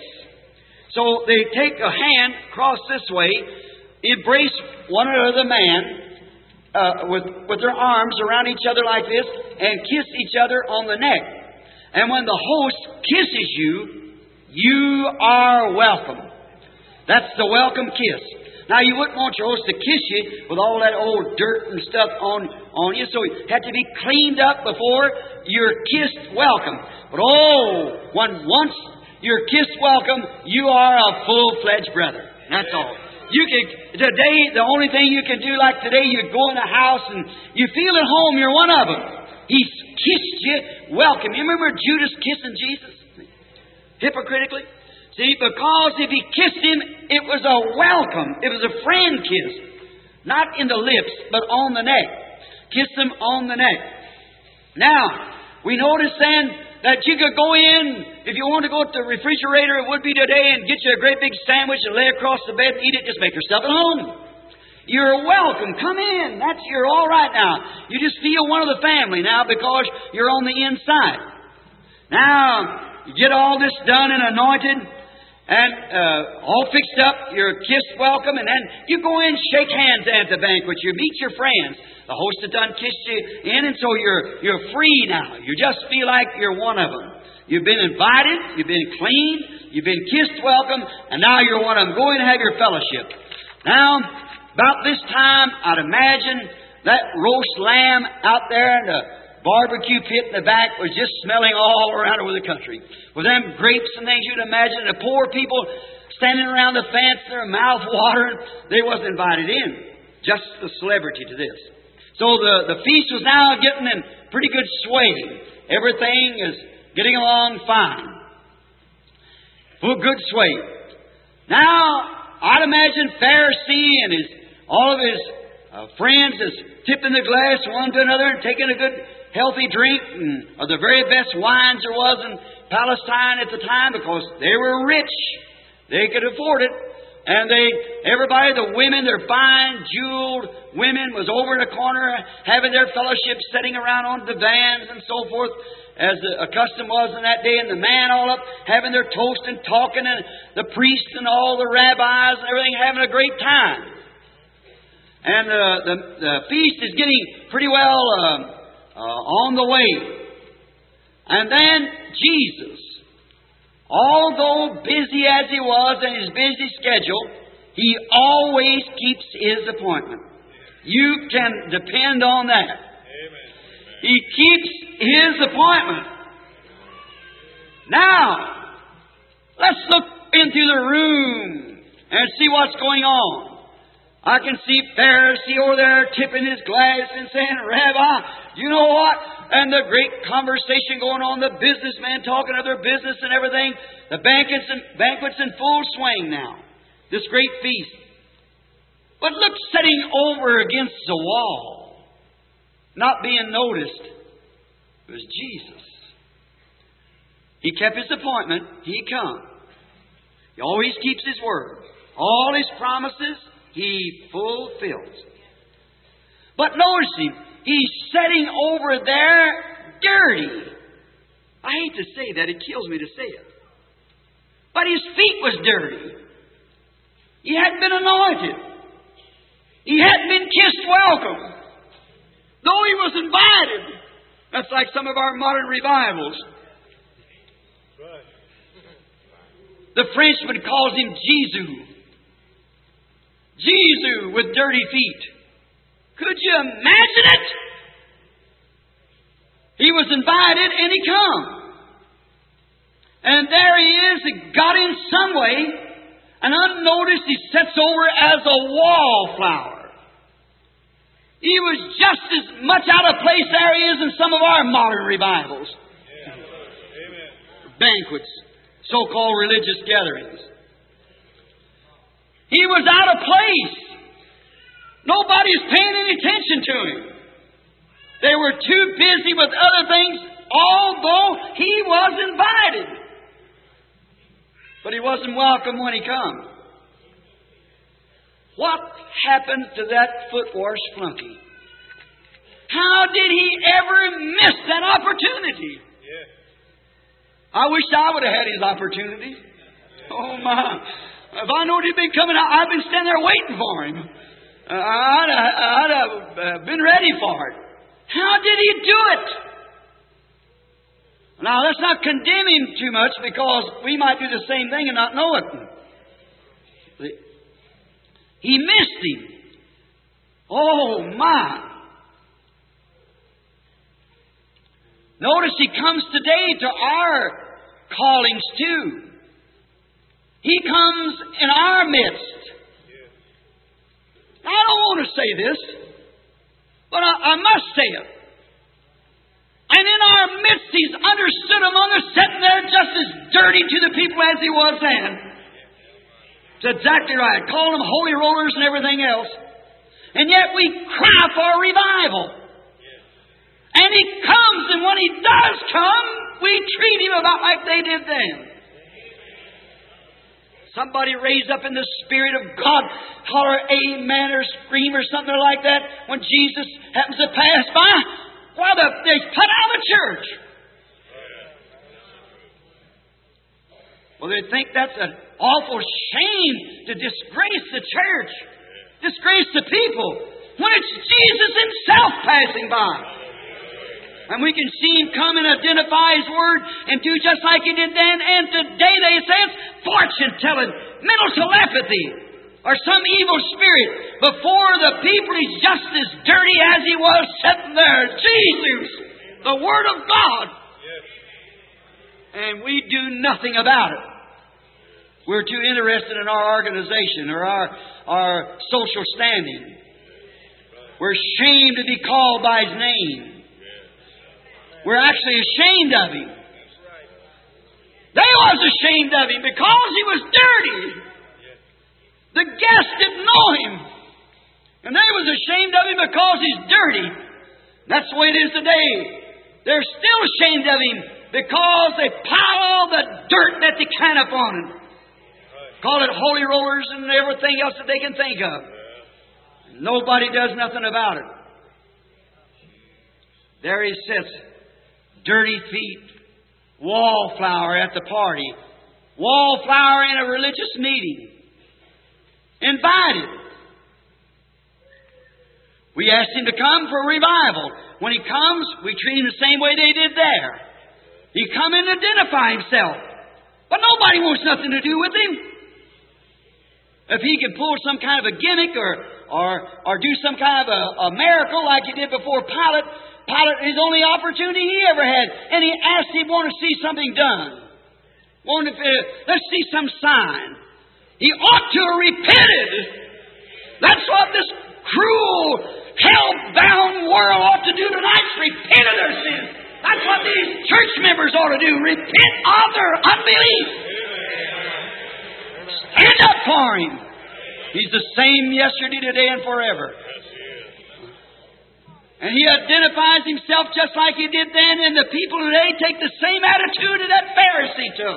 So they take a hand, cross this way, embrace one another, man, uh, with, with their arms around each other like this, and kiss each other on the neck. And when the host kisses you, you are welcome. That's the welcome kiss. Now, you wouldn't want your host to kiss you with all that old dirt and stuff on, on you, so you had to be cleaned up before you're kissed welcome. But oh, when once you're kissed welcome, you are a full-fledged brother. That's all. You can, today, the only thing you can do, like today, you go in a house and you feel at home, you're one of them. He's kissed you, welcome. You remember Judas kissing Jesus? Hypocritically? See, because if he kissed him, it was a welcome. It was a friend kiss. Not in the lips, but on the neck. Kiss him on the neck. Now, we notice then that you could go in, if you want to go to the refrigerator, it would be today, and get you a great big sandwich and lay across the bed and eat it. Just make yourself at home. You're welcome. Come in. That's, you're all right now. You just feel one of the family now because you're on the inside. Now, you get all this done and anointed and uh, all fixed up. You're kissed welcome, and then you go in, shake hands at the banquet. You meet your friends. The host has done kissed you in, and so you're you're free now. You just feel like you're one of them. You've been invited. You've been cleaned. You've been kissed welcome, and now you're one of them. Go in and have your fellowship. Now, about this time, I'd imagine that roast lamb out there in the barbecue pit in the back was just smelling all around over the country. With them grapes and things, you'd imagine the poor people standing around the fence, their mouth watering. They wasn't invited in. Just the celebrity to this. So the, the feast was now getting in pretty good sway. Everything is getting along fine. Full good sway. Now, I'd imagine Pharisee and his all of his uh, friends is tipping the glass one to another and taking a good, healthy drink, and, of the very best wines there was in Palestine at the time, because they were rich. They could afford it. And they, everybody, the women, their fine, jeweled women, was over in a corner having their fellowship, sitting around on divans and so forth, as the custom was in that day. And the man all up having their toast and talking, and the priests and all the rabbis and everything having a great time. And the, the, the feast is getting pretty well uh, uh, on the way. And then Jesus, although busy as He was in His busy schedule, He always keeps His appointment. You can depend on that. Amen. He keeps His appointment. Now, let's look into the room and see what's going on. I can see Pharisee over there tipping his glass and saying, Rabbi, you know what? And the great conversation going on, the businessmen talking of their business and everything. The banquets and banquets in full swing now. This great feast. But look, sitting over against the wall, not being noticed, it was Jesus. He kept His appointment. He come. He always keeps His word. All His promises He fulfills. But notice Him. He's sitting over there dirty. I hate to say that. It kills me to say it. But His feet was dirty. He hadn't been anointed. He hadn't been kissed welcome. Though He was invited. That's like some of our modern revivals. The Frenchman calls Him Jesus. Jesus with dirty feet. Could you imagine it? He was invited and He come. And there He is, He got in some way, and unnoticed He sits over as a wallflower. He was just as much out of place there He is in some of our modern revivals. Yeah. Amen. Banquets, so-called religious gatherings. He was out of place. Nobody's paying any attention to Him. They were too busy with other things, although He was invited. But He wasn't welcome when He come. What happened to that foot wash flunky? How did he ever miss that opportunity? Yeah. I wish I would have had his opportunity. Oh my. If I knowed he'd been coming out, I'd been standing there waiting for him. Uh, I'd, I'd have uh, been ready for it. How did he do it? Now, let's not condemn him too much, because we might do the same thing and not know it. He missed him. Oh, my. Notice he comes today to our callings too. He comes in our midst. I don't want to say this, but I, I must say it. And in our midst, He's understood among us, sitting there just as dirty to the people as He was then. It's exactly right. Call them holy rollers and everything else. And yet we cry for a revival. And He comes, and when He does come, we treat Him about like they did then. Somebody raised up in the Spirit of God, holler amen or scream or something like that when Jesus happens to pass by. Why, the, they put out of the church. Well, they think that's an awful shame to disgrace the church, disgrace the people, when it's Jesus Himself passing by. And we can see Him come and identify His Word and do just like He did then. And today they say it's fortune telling, mental telepathy, or some evil spirit. Before the people, He's just as dirty as He was sitting there. Jesus, the Word of God. And we do nothing about it. We're too interested in our organization or our, our social standing. We're ashamed to be called by His name. We're actually ashamed of Him. They was ashamed of Him because He was dirty. The guests didn't know Him. And they was ashamed of him because he's dirty. That's the way it is today. They're still ashamed of him because they pile all the dirt that they can upon him. Call it holy rollers and everything else that they can think of. Nobody does nothing about it. There he sits, dirty feet, wallflower at the party, wallflower in a religious meeting, invited. We asked him to come for a revival. When he comes, we treat him the same way they did there. He come in and identify himself. But nobody wants nothing to do with him. If he can pull some kind of a gimmick or or, or do some kind of a, a miracle like he did before Pilate, Pilate, his only opportunity he ever had. And he asked him, wanted to see something done. Wanted to, uh, let's see some sign. He ought to have repented. That's what this cruel, hell-bound world ought to do tonight, is repent of their sins. That's what these church members ought to do. Repent of their unbelief. Stand up for Him. He's the same yesterday, today, and forever. And He identifies Himself just like He did then, and the people today take the same attitude that that Pharisee took.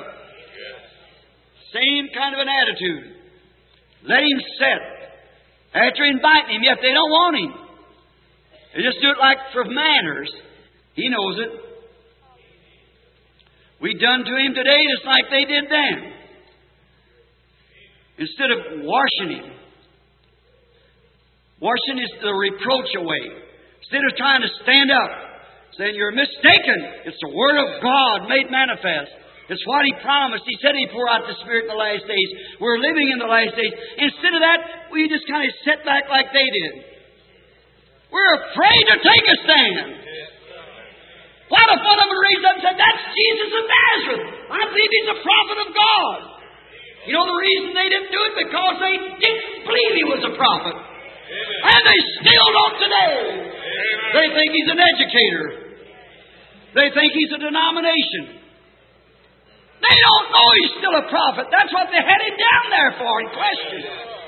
Same kind of an attitude. Let Him sit. After inviting Him, yet they don't want Him. They just do it like for manners. He knows it. We done to Him today just like they did then. Instead of washing Him. Washing is the reproach away. Instead of trying to stand up, saying, you're mistaken. It's the Word of God made manifest. It's what He promised. He said He'd pour out the Spirit in the last days. We're living in the last days. Instead of that, we just kind of sit back like they did. We're afraid to take a stand. What if one of them raised up and said, that's Jesus of Nazareth. I believe He's a prophet of God. You know the reason they didn't do it? Because they didn't believe He was a prophet. And they still don't today. They think He's an educator. They think He's a denomination. They don't know He's still a prophet. That's what they had Him down there for, in question.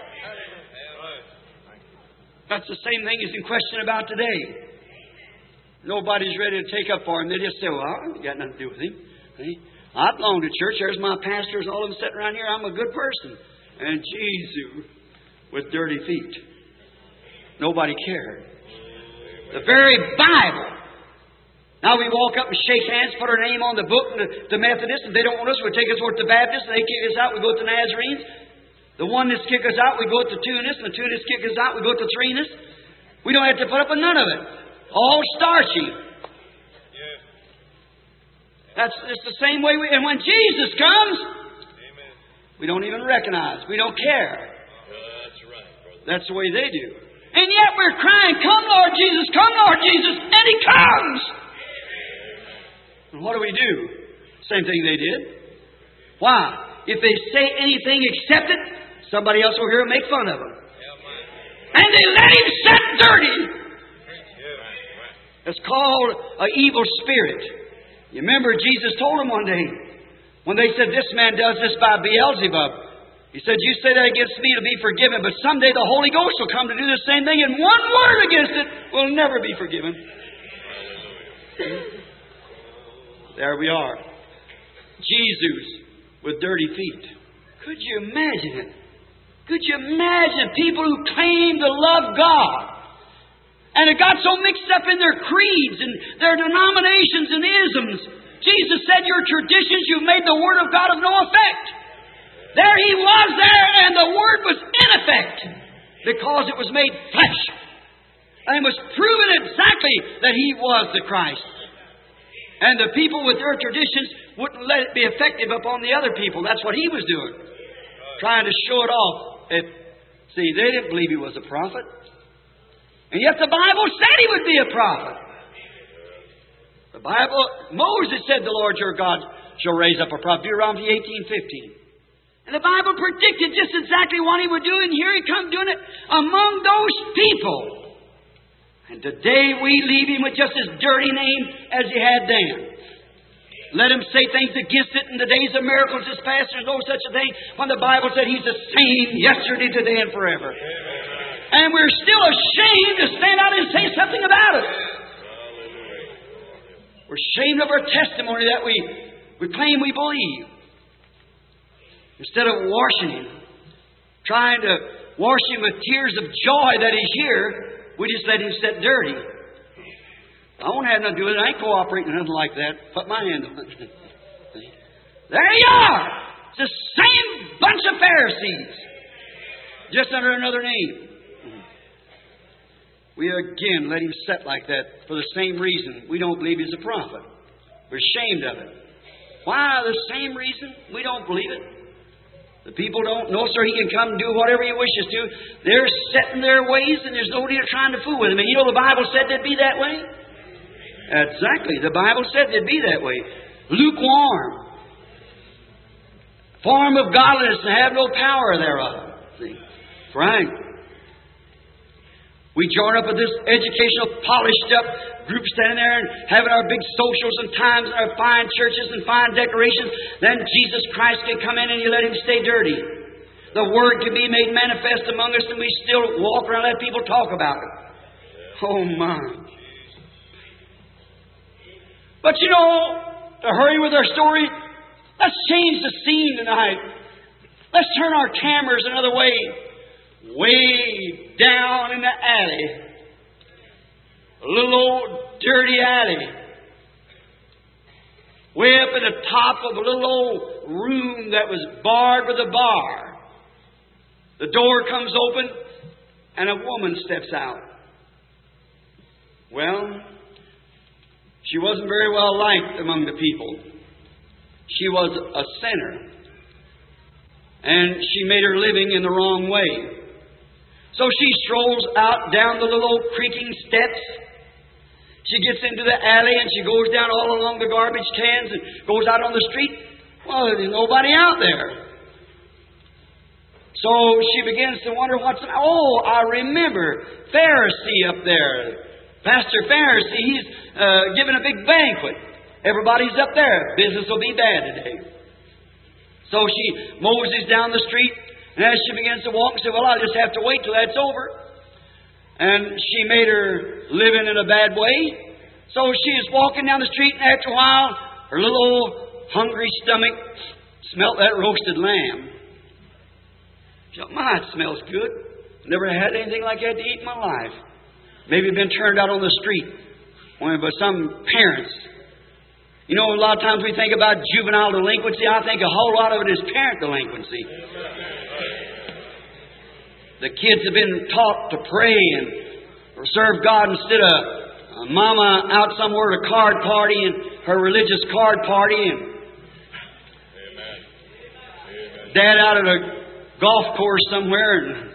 That's the same thing He's in question about today. Nobody's ready to take up for Him. They just say, well, I ain't got nothing to do with Him. See? I belong to church. There's my pastors and all of them sitting around here. I'm a good person. And Jesus with dirty feet. Nobody cared. The very Bible. Now we walk up and shake hands, put our name on the book, and the, the Methodists, and they don't want us, we take us over to the Baptists, and they kick us out, we go to the Nazarenes. The Oneness kick us out, we go to the Tunists, and the Tunists kick us out, we go to the Threeness. We don't have to put up with none of it. All starchy. That's it's the same way we... And when Jesus comes, amen, we don't even recognize. We don't care. Uh, that's right, brother. That's the way they do. And yet we're crying, come Lord Jesus, come Lord Jesus, and He comes. And what do we do? Same thing they did. Why? If they say anything except it, somebody else will hear and make fun of them. And they let Him sit dirty. It's called an evil spirit. You remember Jesus told them one day, when they said, this man does this by Beelzebub. He said, you say that against me to be forgiven, but someday the Holy Ghost will come to do the same thing, and one word against it will never be forgiven. There we are. Jesus with dirty feet. Could you imagine it? Could you imagine people who claim to love God and it got so mixed up in their creeds and their denominations and isms? Jesus said, your traditions, you've made the Word of God of no effect. There He was there, and the Word was in effect because it was made flesh. And it was proven exactly that He was the Christ. And the people with their traditions wouldn't let it be effective upon the other people. That's what He was doing. Trying to show it off. If, see, they didn't believe He was a prophet. And yet the Bible said He would be a prophet. The Bible, Moses said, the Lord your God shall raise up a prophet. Deuteronomy eighteen fifteen. And the Bible predicted just exactly what He would do, and here He comes doing it among those people. And today we leave Him with just as dirty name as He had then. Let Him say things against it in the days of miracles is past. There's no such a thing when the Bible said He's the same yesterday, today, and forever. Amen. And we're still ashamed to stand out and say something about it. We're ashamed of our testimony that we, we claim we believe. Instead of washing Him, trying to wash Him with tears of joy that He's here, we just let Him sit dirty. I won't have nothing to do with it. I ain't cooperating with nothing like that. Put my hand on it. There you are! It's the same bunch of Pharisees, just under another name. We again let Him sit like that for the same reason. We don't believe He's a prophet. We're ashamed of it. Why? The same reason we don't believe it. The people don't know, sir, He can come and do whatever He wishes to. They're set in their ways and there's nobody trying to fool with Him. And you know the Bible said they'd be that way? Exactly. The Bible said they'd be that way. Lukewarm. Form of godliness and have no power thereof. See? Right. We join up with this educational, polished up group standing there and having our big socials and times and our fine churches and fine decorations. Then Jesus Christ can come in and you let Him stay dirty. The Word can be made manifest among us and we still walk around and let people talk about it. Oh my. But you know, to hurry with our story, let's change the scene tonight. Let's turn our cameras another way. Way down in the alley. A little old dirty alley. Way up at the top of a little old room that was barred with a bar. The door comes open and a woman steps out. Well, she wasn't very well liked among the people. She was a sinner. And she made her living in the wrong way. So she strolls out down the little old creaking steps. She gets into the alley and she goes down all along the garbage cans and goes out on the street. Well, there's nobody out there. So she begins to wonder what's... Oh, I remember Pharisee up there. Pastor Pharisee, he's uh, giving a big banquet. Everybody's up there. Business will be bad today. So she moseys down the street. And as she begins to walk, she said, well, I'll just have to wait till that's over. And she made her living in a bad way. So she is walking down the street, and after a while, her little old hungry stomach smelt that roasted lamb. She thought, my, it smells good. Never had anything like that to eat in my life. Maybe been turned out on the street by some parents. You know, a lot of times we think about juvenile delinquency. I think a whole lot of it is parent delinquency. The kids have been taught to pray and serve God instead of uh, mama out somewhere at a card party and her religious card party and Amen. Dad out at a golf course somewhere and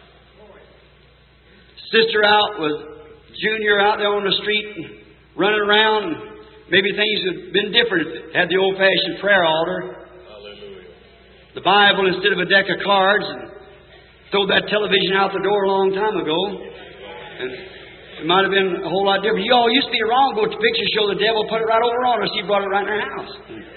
sister out with Junior out there on the street and running around. And maybe things have been different. Had the old-fashioned prayer altar. Hallelujah. The Bible instead of a deck of cards. And throw that television out the door a long time ago. And it might have been a whole lot different. You all used to be wrong. Go to the picture show the devil, put it right over on us. He brought it right in our house.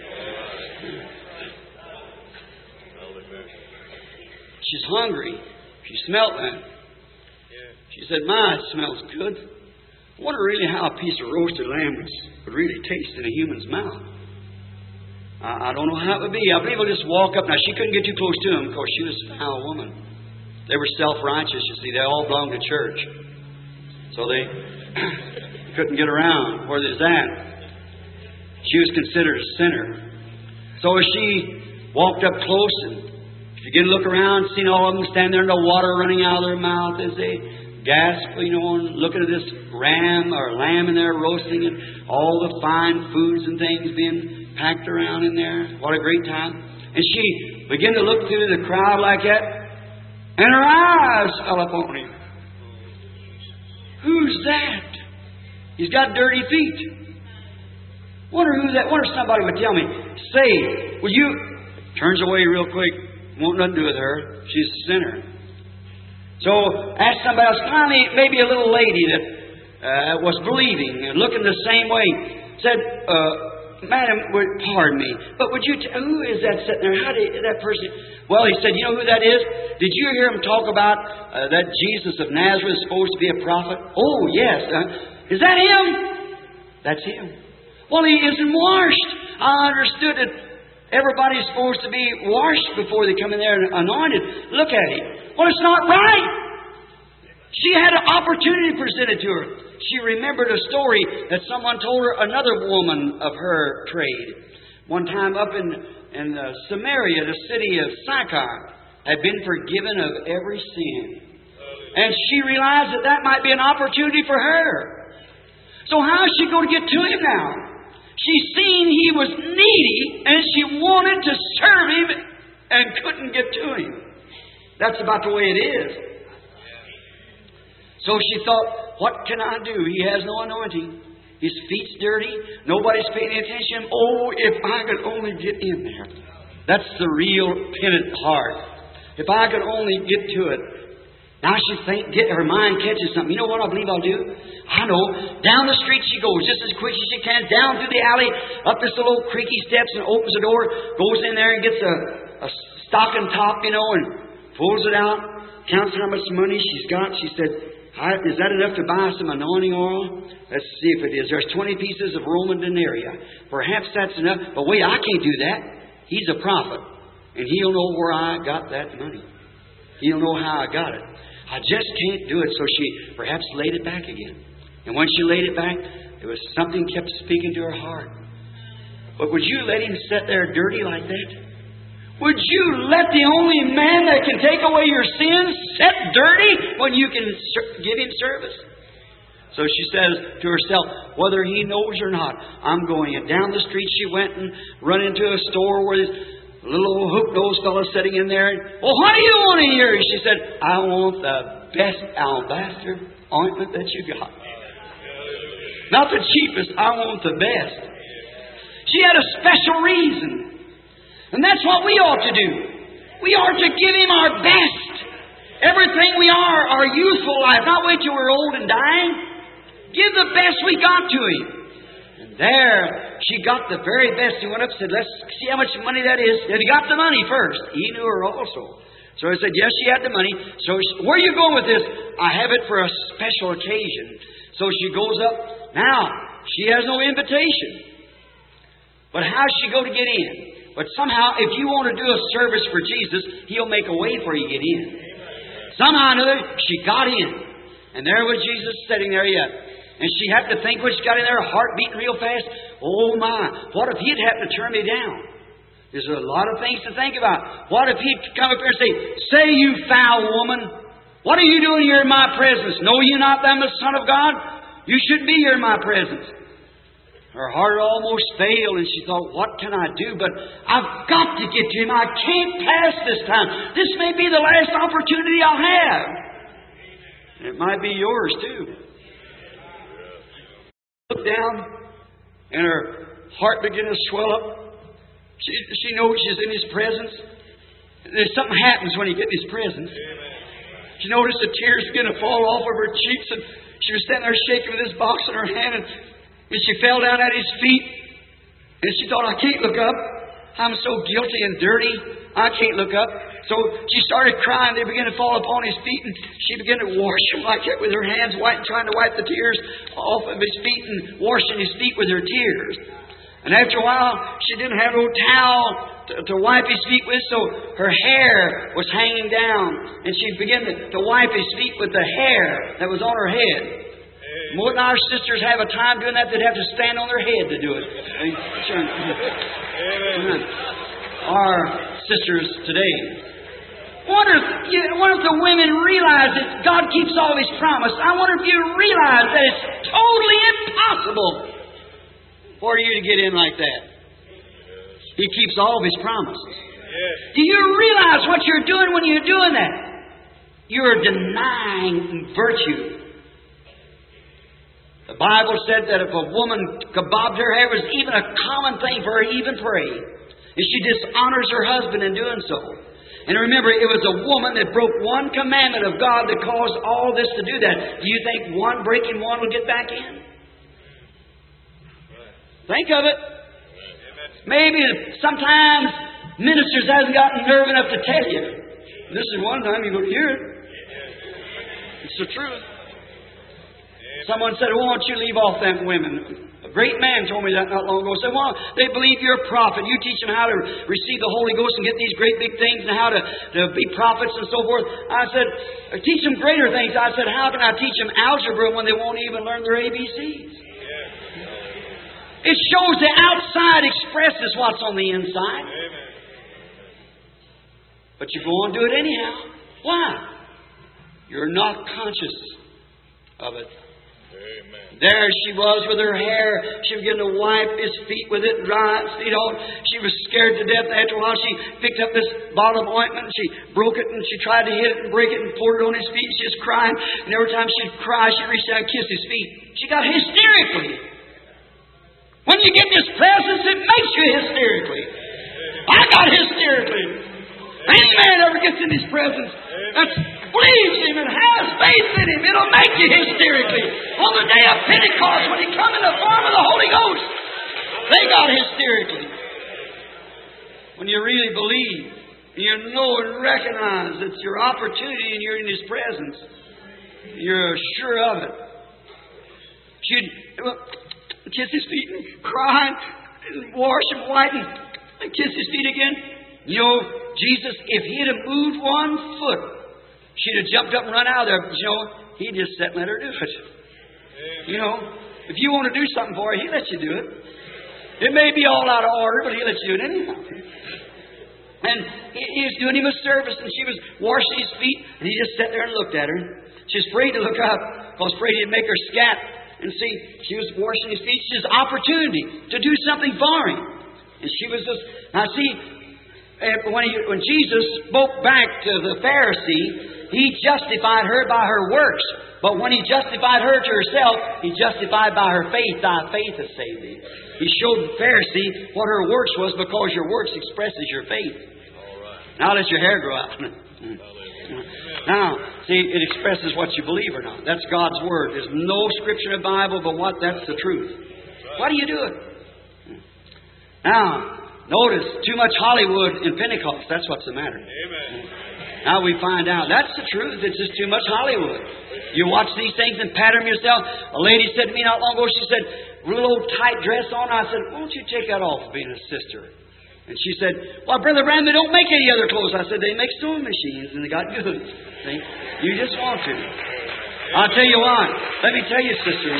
She's hungry. She smelled that. She said, my, it smells good. I wonder really how a piece of roasted lamb would, would really taste in a human's mouth. I, I don't know how it would be. I believe we'll just walk up. Now, she couldn't get too close to him because she was a foul woman. They were self-righteous, you see. They all belonged to church. So they couldn't get around where there's that. She was considered a sinner. So as she walked up close and she began to look around, seen all of them stand there and the water running out of their mouth as they gasp, you know, and looking at this ram or lamb in there roasting and all the fine foods and things being packed around in there. What a great time. And she began to look through the crowd like that. And her eyes fell upon him. Who's that? He's got dirty feet. Wonder who that. Wonder if somebody would tell me. Say, will you? Turns away real quick. Won't nothing to do with her. She's a sinner. So ask somebody else. Finally, maybe a little lady that uh, was believing and looking the same way. Said, uh, Madam, would, pardon me, but would you, t- who is that sitting there? How did that person? Well, he said, you know who that is? Did you hear him talk about uh, that Jesus of Nazareth is supposed to be a prophet? Oh, yes. Uh, is that him? That's him. Well, he isn't washed. I understood that everybody's supposed to be washed before they come in there and anointed. Look at him. Well, it's not right. She had an opportunity presented to her. She remembered a story that someone told her, another woman of her trade. One time up in, in uh, Samaria, the city of Sychar, had been forgiven of every sin. And she realized that that might be an opportunity for her. So how is she going to get to him now? She's seen he was needy and she wanted to serve him and couldn't get to him. That's about the way it is. So she thought, what can I do? He has no anointing. His feet's dirty. Nobody's paying attention. Oh, if I could only get in there. That's the real penitent heart. If I could only get to it. Now she think, get her mind catches something. You know what I believe I'll do? I know. Down the street she goes, just as quick as she can, down through the alley, up this little creaky steps, and opens the door, goes in there and gets a, a stocking top, you know, and pulls it out, counts how much money she's got. She said, is that enough to buy some anointing oil? Let's see if it is. There's twenty pieces of Roman denarii. Perhaps that's enough. But wait, I can't do that. He's a prophet. And he'll know where I got that money. He'll know how I got it. I just can't do it. So she perhaps laid it back again. And when she laid it back, there was something kept speaking to her heart. But would you let him sit there dirty like that? Would you let the only man that can take away your sins sit dirty when you can ser- give him service? So she says to herself, whether he knows or not, I'm going. And down the street she went and run into a store where this little old hook-nosed fellow sitting in there. And, well, what do you want in here? She said, I want the best alabaster ointment that you got. Not the cheapest. I want the best. She had a special reason. And that's what we ought to do. We ought to give him our best. Everything we are, our youthful life. Not wait till we're old and dying. Give the best we got to him. And there, she got the very best. He went up and said, let's see how much money that is. Have you got the money first? He knew her also. So I said, yes, she had the money. So she, where are you going with this? I have it for a special occasion. So she goes up. Now, she has no invitation. But how's she go to get in? But somehow, if you want to do a service for Jesus, He'll make a way for you to get in. Somehow or another, she got in. And there was Jesus sitting there yet. And she had to think when she got in there, her heart beating real fast. Oh my, what if He'd have to turn me down? There's a lot of things to think about. What if He'd come up here and say, say you foul woman, what are you doing here in my presence? Know you not that I'm the Son of God? You shouldn't be here in my presence. Her heart almost failed, and she thought, what can I do? But I've got to get to him. I can't pass this time. This may be the last opportunity I'll have. And it might be yours, too. Look down, and her heart began to swell up. She, she knows she's in His presence. There's something happens when you get in His presence. She noticed the tears begin to fall off of her cheeks, and she was standing there shaking with this box in her hand, and And she fell down at His feet. And she thought, I can't look up. I'm so guilty and dirty. I can't look up. So she started crying. They began to fall upon His feet. And she began to wash Him like that with her hands, trying to wipe the tears off of His feet and washing His feet with her tears. And after a while, she didn't have no towel to, to wipe His feet with, so her hair was hanging down. And she began to, to wipe His feet with the hair that was on her head. Wouldn't our sisters have a time doing that? They'd have to stand on their head to do it. Amen. Our sisters today. I wonder if, you, I wonder if the women realize that God keeps all His promise. I wonder if you realize that it's totally impossible for you to get in like that. He keeps all of His promises. Do you realize what you're doing when you're doing that? You're denying virtue. The Bible said that if a woman kabobbed her hair, it was even a common thing for her to even pray. And she dishonors her husband in doing so. And remember, it was a woman that broke one commandment of God that caused all this to do that. Do you think one breaking one will get back in? Think of it. Maybe sometimes ministers hasn't gotten nerve enough to tell you. This is one time you're going to hear it. It's the truth. Someone said, "Why don't you leave off them women?" A great man told me that not long ago. He said, "Well, they believe you're a prophet. You teach them how to receive the Holy Ghost and get these great big things and how to, to be prophets and so forth." I said, "Teach them greater things." I said, "How can I teach them algebra when they won't even learn their A B Cs?" It shows the outside expresses what's on the inside. But you go on and do it anyhow. Why? You're not conscious of it. Amen. There she was with her hair. She began to wipe his feet with it, dry his feet off. She was scared to death. After a while, she picked up this bottle of ointment and she broke it and she tried to hit it and break it and poured it on his feet. She was crying. And every time she'd cry, she'd reach down and kiss his feet. She got hysterically. When you get this presence, it makes you hysterically. I got hysterically. Any man ever gets in His presence that believes Him and has faith in Him, it'll make you hysterically. On the day of Pentecost, when He come in the form of the Holy Ghost, they got hysterically. When you really believe, and you know and recognize it's your opportunity and you're in His presence, you're sure of it. She'd well, kiss His feet and cry and wash and whiten and kiss His feet again. You know, Jesus, if He'd have moved one foot, she'd have jumped up and run out of there. But, you know, He just sat and let her do it. Amen. You know, if you want to do something for her, He lets you do it. It may be all out of order, but He lets you do it anyhow. And he, he was doing him a service, and she was washing his feet, and he just sat there and looked at her. She was afraid to look up, because afraid he'd make her scat. And see, she was washing his feet. She had opportunity to do something for him. And she was just... Now see... When, he, when Jesus spoke back to the Pharisee, He justified her by her works. But when He justified her to herself, He justified by her faith. Thy faith has saved thee. He showed the Pharisee what her works was, because your works expresses your faith. Now let your hair grow out. Now, see, it expresses what you believe or not. That's God's Word. There's no Scripture in the Bible but what? That's the truth. Why do you do it? Now, notice, too much Hollywood in Pentecost. That's what's the matter. Amen. Now we find out. That's the truth. It's just too much Hollywood. You watch these things and pattern yourself. A lady said to me not long ago, she said, real old tight dress on. I said, why don't you take that off being a sister? And she said, well, Brother Branham, they don't make any other clothes. I said, they make sewing machines and they got good. See? You just want to. I'll tell you why. Let me tell you, sister.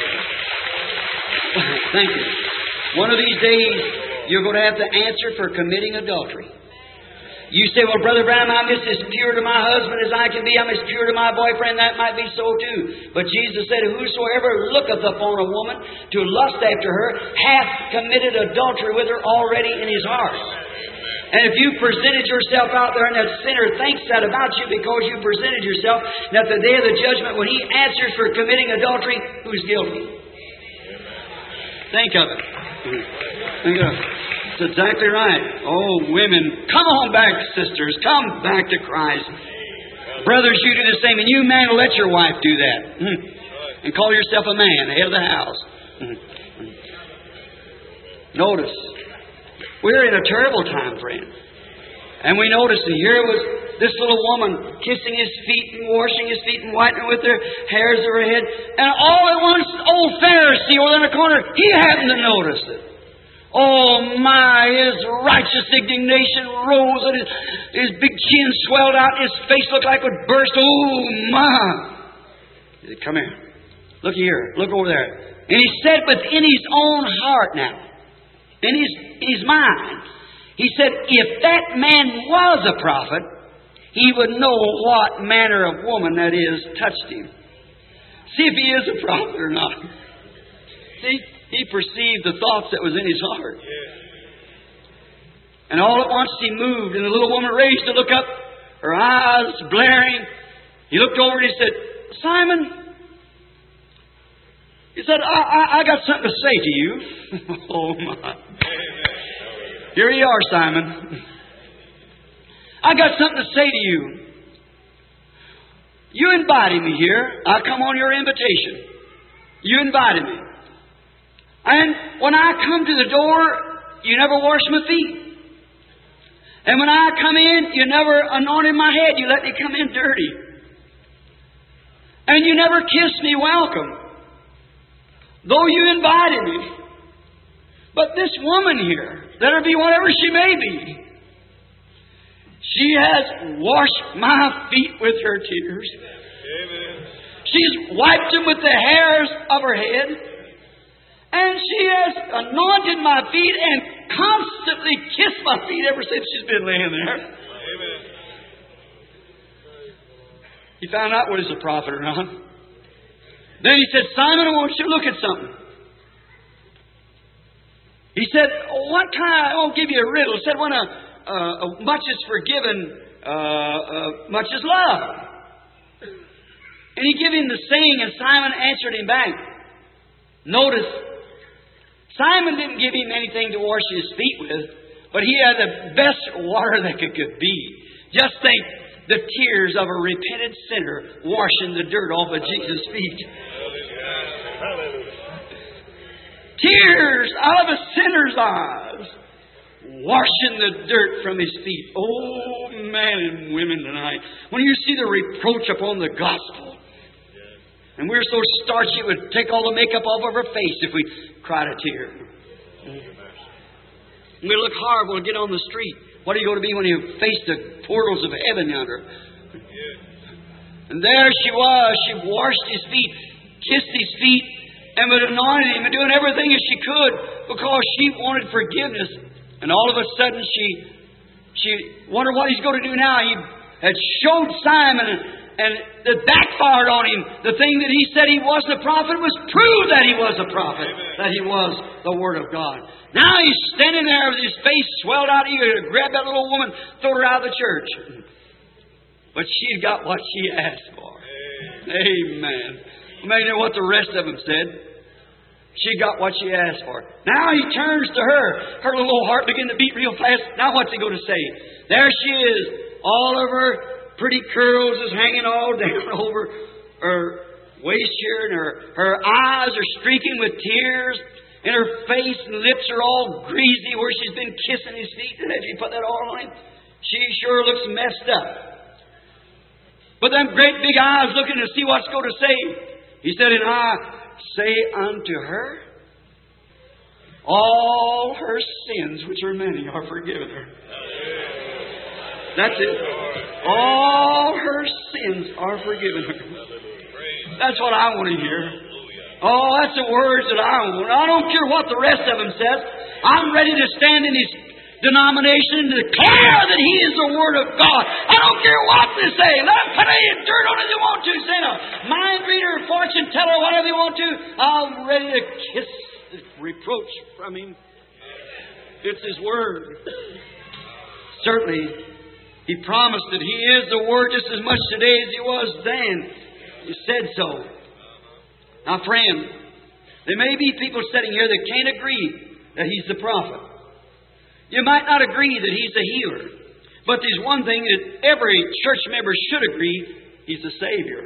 Thank you. One of these days, you're going to have to answer for committing adultery. You say, well, Brother Branham, I'm just as pure to my husband as I can be. I'm as pure to my boyfriend. That might be so too. But Jesus said, whosoever looketh upon a woman to lust after her hath committed adultery with her already in his heart. And if you presented yourself out there and that sinner thinks that about you because you presented yourself, that the day of the judgment, when he answers for committing adultery, who's guilty? Think of it. Think of it. That's exactly right. Oh, women, come on back, sisters. Come back to Christ. Brothers, you do the same. And you, man, let your wife do that. And call yourself a man, head of the house. Notice, we're in a terrible time, friend. And we notice, and here was this little woman kissing his feet and washing his feet and wiping with her hairs of her head. And all at once, old Pharisee over in the corner, he happened to notice it. Oh my, his righteous indignation rose and his, his big chin swelled out, his face looked like it would burst. Oh my. He said, come here. Look here. Look over there. And he said within his own heart now, in his, in his mind, he said, if that man was a prophet, he would know what manner of woman that is touched him. See if he is a prophet or not. See? He perceived the thoughts that was in his heart. And all at once he moved, and the little woman raised to look up, her eyes blaring. He looked over and he said, Simon, he said, I, I, I got something to say to you. Oh my. Here you are, Simon. I got something to say to you. You invited me here. I come on your invitation. You invited me. And when I come to the door, you never washed my feet. And when I come in, you never anointed my head. You let me come in dirty. And you never kissed me welcome, though you invited me. But this woman here, let her be whatever she may be, she has washed my feet with her tears. Amen. She's wiped them with the hairs of her head. And she has anointed my feet and constantly kissed my feet ever since she's been laying there. Amen. He found out what is a prophet or not. Then he said, Simon, I want you to look at something. He said, what kind of, I'll give you a riddle. He said, when a, uh, much is forgiven, uh, uh, much is loved. And he gave him the saying, and Simon answered him back. Notice, Simon didn't give him anything to wash his feet with, but he had the best water that could, could be. Just think, the tears of a repentant sinner washing the dirt off of Jesus' feet. Hallelujah. Tears out of a sinner's eyes, washing the dirt from his feet. Oh, men and women tonight, when you see the reproach upon the gospel, and we're so starchy it would take all the makeup off of our face if we cried a tear. We look horrible to get on the street. What are you going to be when you face the portals of heaven yonder? And there she was. She washed his feet, kissed his feet, and would anoint him and doing everything as she could because she wanted forgiveness. And all of a sudden she she wondered what he's going to do now. He had showed Simon and, and it backfired on him. The thing that he said he wasn't a prophet was proved that he was a prophet, that he was the Word of God. Now he's standing there with his face swelled out. He could have grabbed that little woman, thrown her out of the church. But she got what she asked for. Amen. Imagine what the rest of them said. She got what she asked for. Now he turns to her. Her little heart began to beat real fast. Now what's he going to say? There she is. All of her pretty curls is hanging all down over her waist here. And her, her eyes are streaking with tears. And her face and lips are all greasy where she's been kissing his feet. And if you put that all on him, she sure looks messed up. But them great big eyes looking to see what's going to say. He said, and I say unto her, all her sins, which are many, are forgiven her. That's it. All her sins are forgiven her. That's what I want to hear. Oh, that's the words that I want. I don't care what the rest of them says. I'm ready to stand in his denomination and declare that he is the Word of God. I don't care what they say. Let them put any dirt on it they want to. Say a mind reader, fortune teller, whatever they want to. I'm ready to kiss the reproach from him. It's his Word. Certainly, he promised that he is the Word just as much today as he was then. He said so. Now, friend, there may be people sitting here that can't agree that he's the prophet. You might not agree that he's the healer. But there's one thing that every church member should agree. He's the Savior.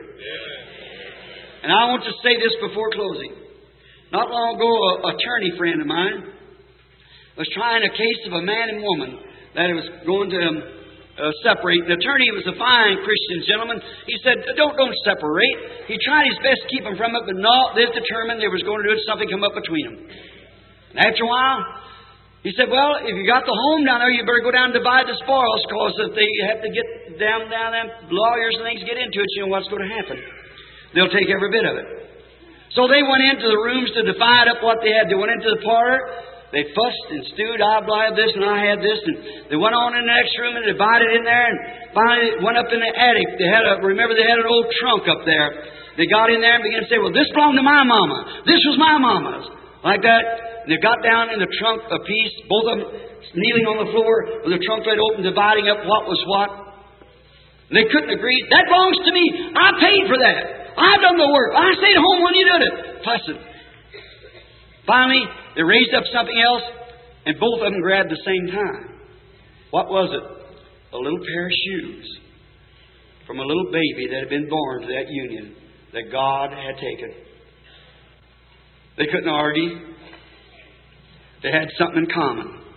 And I want to say this before closing. Not long ago, an attorney friend of mine was trying a case of a man and woman that was going to um, uh, separate. The attorney was a fine Christian gentleman. He said, don't, don't separate. He tried his best to keep them from it, but no, they determined they was going to do it. Something come up between them. And after a while, he said, well, if you got the home down there, you better go down and divide the spoils, because if they have to get down, down, them lawyers and things get into it, you know what's going to happen. They'll take every bit of it. So they went into the rooms to divide up what they had. They went into the parlor. They fussed and stewed. I had this and I had this. And they went on in the next room and divided in there. And finally went up in the attic. They had a, remember they had an old trunk up there. They got in there and began to say, well, this belonged to my mama. This was my mama's. Like that. And they got down in the trunk a piece, both of them kneeling on the floor with the trunk lid open, dividing up what was what. And they couldn't agree. That belongs to me. I paid for that. I've done the work. I stayed home when you did it. Fussing. Finally, they raised up something else, and both of them grabbed the same time. What was it? A little pair of shoes from a little baby that had been born to that union that God had taken. They couldn't argue. They had something in common.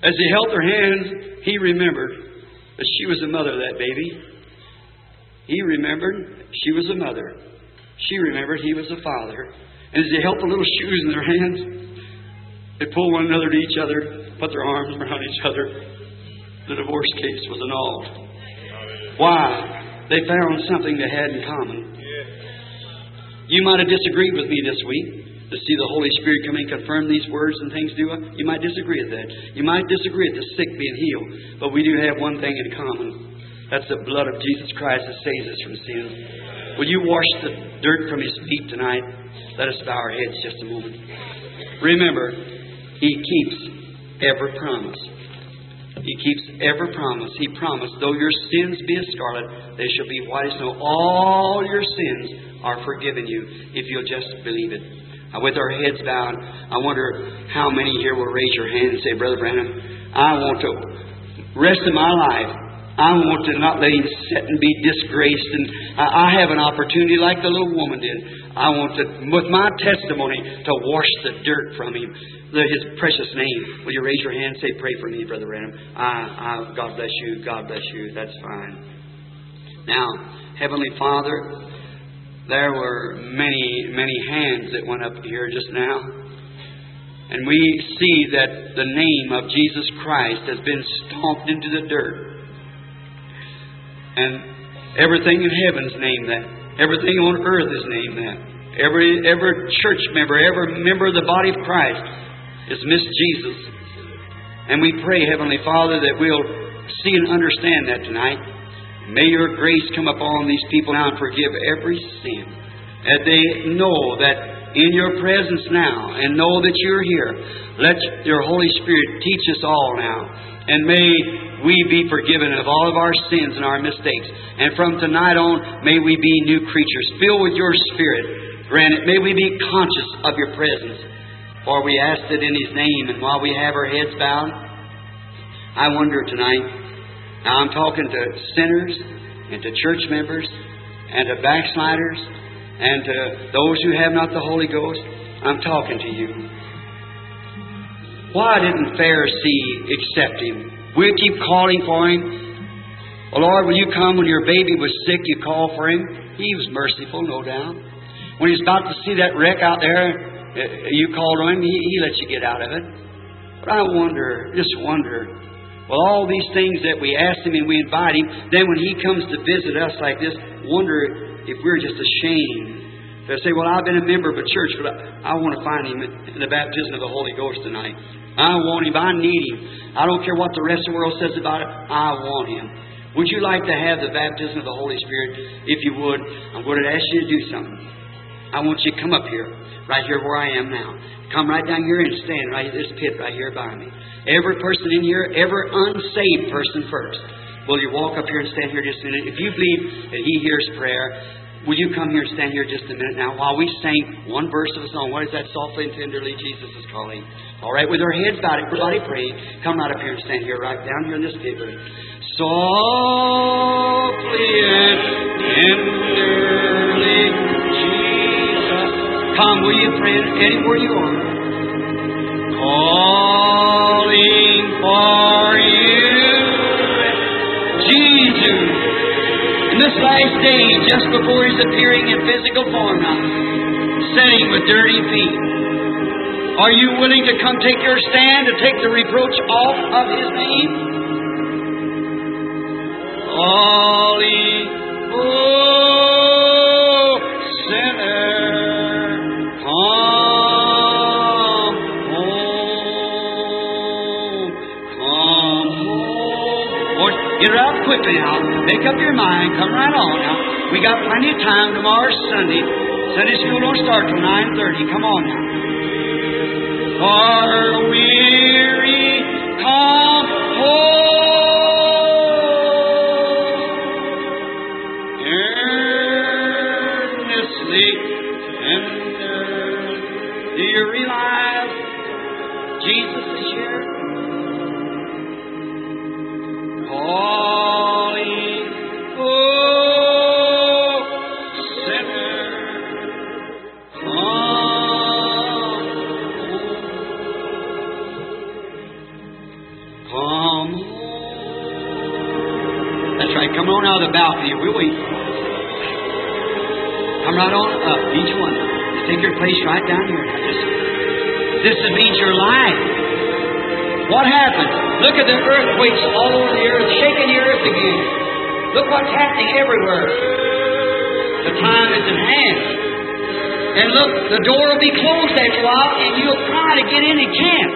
As he held her hands, he remembered that she was the mother of that baby. He remembered she was a mother. She remembered he was a father. And as they held the little shoes in their hands, they pulled one another to each other, put their arms around each other. The divorce case was annulled. Why? They found something they had in common. You might have disagreed with me this week to see the Holy Spirit come and confirm these words and things do. You might disagree with that. You might disagree with the sick being healed. But we do have one thing in common. That's the blood of Jesus Christ that saves us from sin. Will you wash the dirt from His feet tonight? Let us bow our heads just a moment. Remember, He keeps every promise. He keeps every promise. He promised, though your sins be as scarlet, they shall be white as snow. All your sins are forgiven you if you'll just believe it. Now, with our heads bowed, I wonder how many here will raise your hand and say, Brother Branham, I want to, rest of my life, I want to not let him sit and be disgraced. And I have an opportunity like the little woman did. I want to, with my testimony, to wash the dirt from him. His precious name. Will you raise your hand and say, pray for me, Brother Branham? I, I, God bless you. God bless you. That's fine. Now, Heavenly Father, there were many, many hands that went up here just now. And we see that the name of Jesus Christ has been stomped into the dirt. And everything in heaven's named that. Everything on earth is named that. Every every church member, every member of the body of Christ is Miss Jesus. And we pray, Heavenly Father, that we'll see and understand that tonight. May your grace come upon these people now and forgive every sin. That they know that in your presence now and know that you're here. Let your Holy Spirit teach us all now. And may we be forgiven of all of our sins and our mistakes. And from tonight on, may we be new creatures, filled with your Spirit. Grant it. May we be conscious of your presence. For we ask it in His name. And while we have our heads bowed, I wonder tonight, now I'm talking to sinners and to church members and to backsliders and to those who have not the Holy Ghost. I'm talking to you. Why didn't Pharisee accept Him? We'll keep calling for Him. Well, Lord, will you come when your baby was sick, you called for Him? He was merciful, no doubt. When He was about to see that wreck out there, you called on Him, He, he let you get out of it. But I wonder, just wonder, well, all these things that we ask Him and we invite Him, then when He comes to visit us like this, wonder if we're just ashamed. They say, well, I've been a member of a church, but I, I want to find Him in the baptism of the Holy Ghost tonight. I want Him. I need Him. I don't care what the rest of the world says about it. I want Him. Would you like to have the baptism of the Holy Spirit? If you would, I'm going to ask you to do something. I want you to come up here, right here where I am now. Come right down here and stand right in this pit right here by me. Every person in here, every unsaved person first. Will you walk up here and stand here just a minute? If you believe that He hears prayer, will you come here and stand here just a minute now while we sing one verse of a song? What is that? Softly and tenderly Jesus is calling. All right, with our heads bowed, everybody praying. Come right up here and stand here, right down here in this pit. Softly and tenderly Jesus. Come, will you pray anywhere you are? Calling for you, Jesus. In this last day, just before His appearing in physical form now, sitting with dirty feet. Are you willing to come take your stand to take the reproach off of His name? Calling, oh, sinner, come home, come home. Lord, get it out quickly now. Make up your mind. Come right on now. We got plenty of time. Tomorrow's Sunday. Sunday school don't start till nine thirty. Come on now. Are weary, come home. Earnestly tender. Do you realize Jesus is here? Calling, oh, sinner, come. That's right. Come on out of the balcony. We'll wait. Come right on up, each one. Just take your place right down here. Just, this means your life. What happened? Look at the earthquakes all over the earth, shaking the earth again. Look what's happening everywhere. The time is at hand. And look, the door will be closed after a while, and you'll try to get in and can't.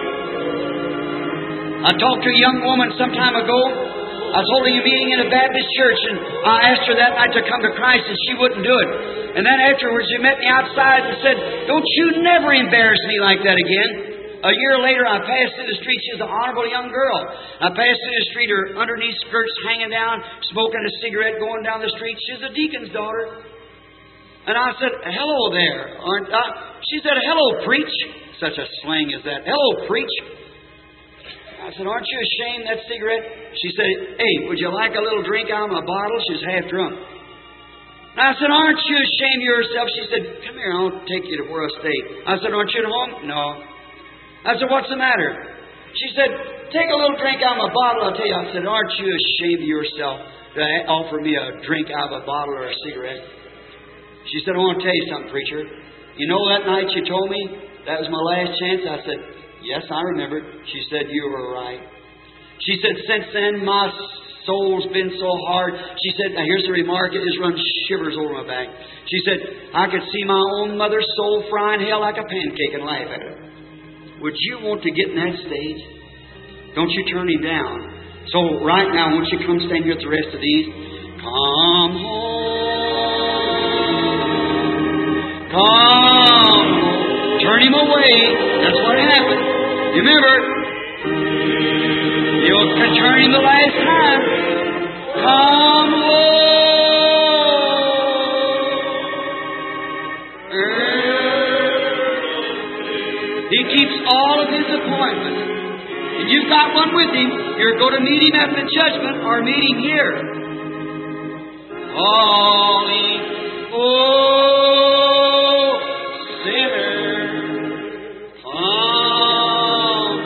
I talked to a young woman some time ago. I was holding a meeting in a Baptist church, and I asked her that night to come to Christ, and she wouldn't do it. And then afterwards, she met me outside and said, "Don't you never embarrass me like that again." A year later, I passed through the street. She was an honorable young girl. I passed through the street, her underneath skirts hanging down, smoking a cigarette, going down the street. She's a deacon's daughter. And I said, "Hello there, aren't I?" She said, "Hello, preach." Such a slang as that. "Hello, preach." I said, "Aren't you ashamed of that cigarette?" She said, "Hey, would you like a little drink out of my bottle?" She was half drunk. And I said, "Aren't you ashamed of yourself?" She said, "Come here, I'll take you to where I stay." I said, "Aren't you at home?" "No." I said, "What's the matter?" She said, "Take a little drink out of my bottle, I'll tell you." I said, "Aren't you ashamed of yourself to offer me a drink out of a bottle or a cigarette?" She said, "I want to tell you something, preacher. You know that night you told me that was my last chance?" I said, "Yes, I remember." She said, "You were right." She said, "Since then, my soul's been so hard." She said, now here's the remark, it just runs shivers over my back. She said, "I could see my own mother's soul frying hell like a pancake and laugh at her." Would you want to get in that stage? Don't you turn him down. So right now, won't you come stand here with the rest of these? Come home. Come home. Turn him away. That's what happened. You remember? You'll turn him the last time. Come home. He keeps all of his appointments. And you've got one with him. You're going to meet him at the judgment or meet him here. Holy, oh, sinner, come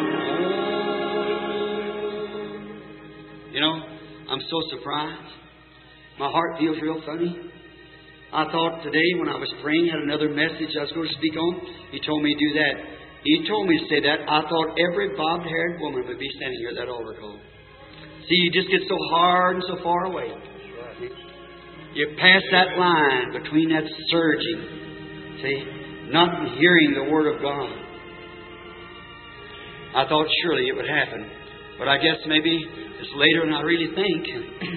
home. You know, I'm so surprised. My heart feels real funny. I thought today when I was praying, had another message I was going to speak on. He told me to do that. He told me to say that. I thought every bobbed-haired woman would be standing here at that altar call. See, you just get so hard and so far away. You pass that line between that surging, see, not hearing the Word of God. I thought surely it would happen. But I guess maybe it's later than I really think.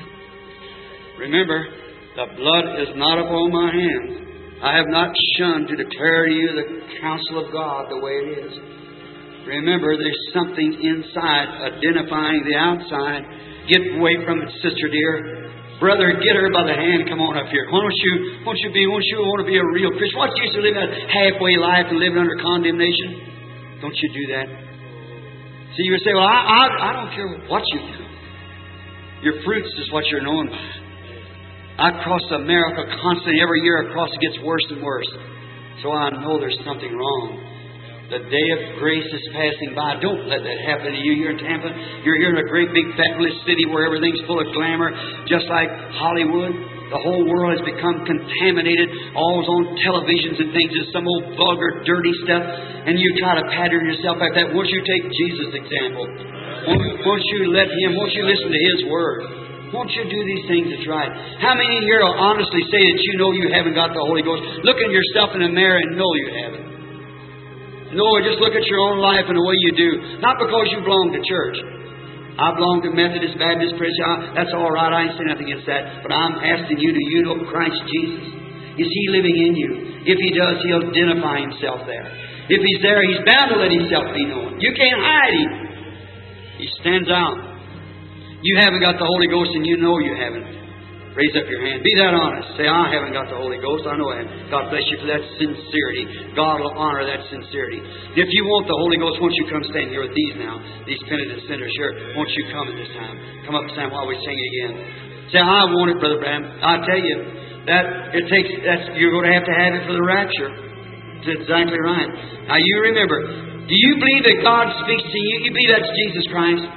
Remember, the blood is not upon my hands. I have not shunned to declare to you the counsel of God the way it is. Remember, there's something inside identifying the outside. Get away from it, sister dear. Brother, get her by the hand. Come on up here. Why don't you, why don't you be, why don't you want to be a real Christian? What's the use of living a halfway life and living under condemnation? Don't you do that. See, you would say, well, I, I, I don't care what you do. Your fruits is what you're known by. I cross America constantly. Every year I cross, it gets worse and worse. So I know there's something wrong. The day of grace is passing by. Don't let that happen to you here in Tampa. You're here in a great big fabulous city where everything's full of glamour, just like Hollywood. The whole world has become contaminated. All's on televisions and things. It's some old vulgar, dirty stuff. And you try to pattern yourself like that. Won't you take Jesus' example? Won't, won't you let Him, won't you listen to His Word? Won't you do these things that's right? How many here will honestly say that you know you haven't got the Holy Ghost? Look at yourself in the mirror and know you haven't. No, just look at your own life and the way you do. Not because you belong to church. I belong to Methodist, Baptist, Presbyterian. That's all right. I ain't saying nothing against that. But I'm asking you, do you know Christ Jesus? Is He living in you? If He does, He'll identify Himself there. If He's there, He's bound to let Himself be known. You can't hide Him. He stands out. You haven't got the Holy Ghost and you know you haven't. Raise up your hand. Be that honest. Say, I haven't got the Holy Ghost. I know I haven't. God bless you for that sincerity. God will honor that sincerity. If you want the Holy Ghost, won't you come stand here with these now? These penitent sinners here. Won't you come at this time? Come up and stand while we sing again. Say, I want it, Brother Bram. I tell you, that it takes, that's, you're going to have to have it for the rapture. That's exactly right. Now you remember, do you believe that God speaks to you? You believe that's Jesus Christ?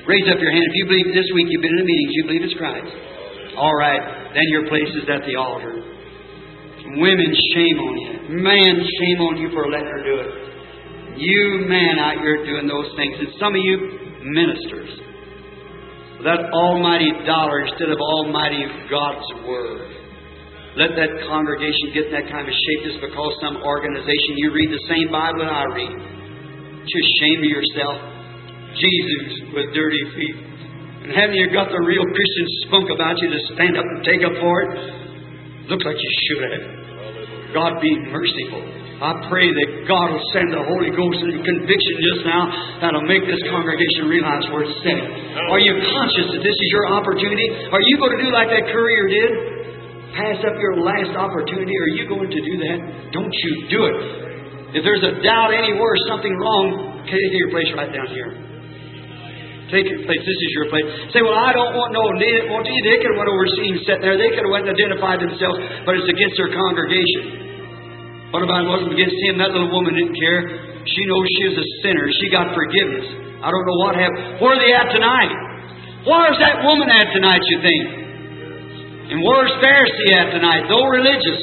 Raise up your hand. If you believe this week you've been in the meetings, you believe it's Christ. All right. Then your place is at the altar. Women, shame on you. Man, shame on you for letting her do it. You man out here doing those things. And some of you ministers. That almighty dollar instead of almighty God's Word. Let that congregation get in that kind of shape just because some organization, you read the same Bible that I read. Just shame of yourself. Jesus with dirty feet. And haven't you got the real Christian spunk about you to stand up and take up for it? Looks like you should have. God be merciful. I pray that God will send the Holy Ghost and conviction just now that'll make this congregation realize where it's sitting. Are you conscious that this is your opportunity? Are you going to do like that courier did? Pass up your last opportunity? Are you going to do that? Don't you do it. If there's a doubt anywhere, something wrong, take your place right down here. Take your place. This is your place. Say, well, I don't want no. They, well, they could have went overseas and sat there. They could have went and identified themselves, but it's against their congregation. What about it wasn't against him? That little woman didn't care. She knows she is a sinner. She got forgiveness. I don't know what happened. Where are they at tonight? Where's that woman at tonight, you think? And where's Pharisee at tonight? Though religious.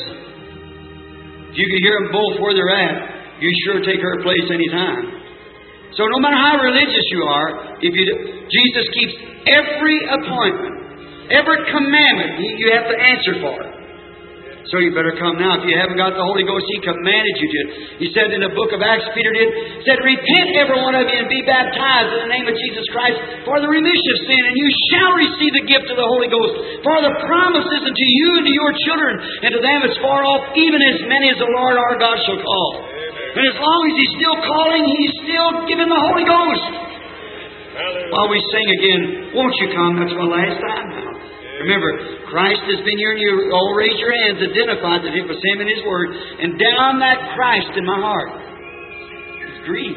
If you can hear them both where they're at, you sure take her place anytime. So no matter how religious you are, if you do, Jesus keeps every appointment, every commandment you have to answer for. So you better come now. If you haven't got the Holy Ghost, He commanded you to. He said in the book of Acts, Peter did, said, repent every one of you and be baptized in the name of Jesus Christ for the remission of sin, and you shall receive the gift of the Holy Ghost. For the promises unto you and to your children and to them as far off, even as many as the Lord our God shall call. And as long as He's still calling, He's still giving the Holy Ghost. Hallelujah. While we sing again, won't you come? That's my last time now. Remember, Christ has been here and you all raise your hands, identified that it was Him and His Word. And down that Christ in my heart is grief.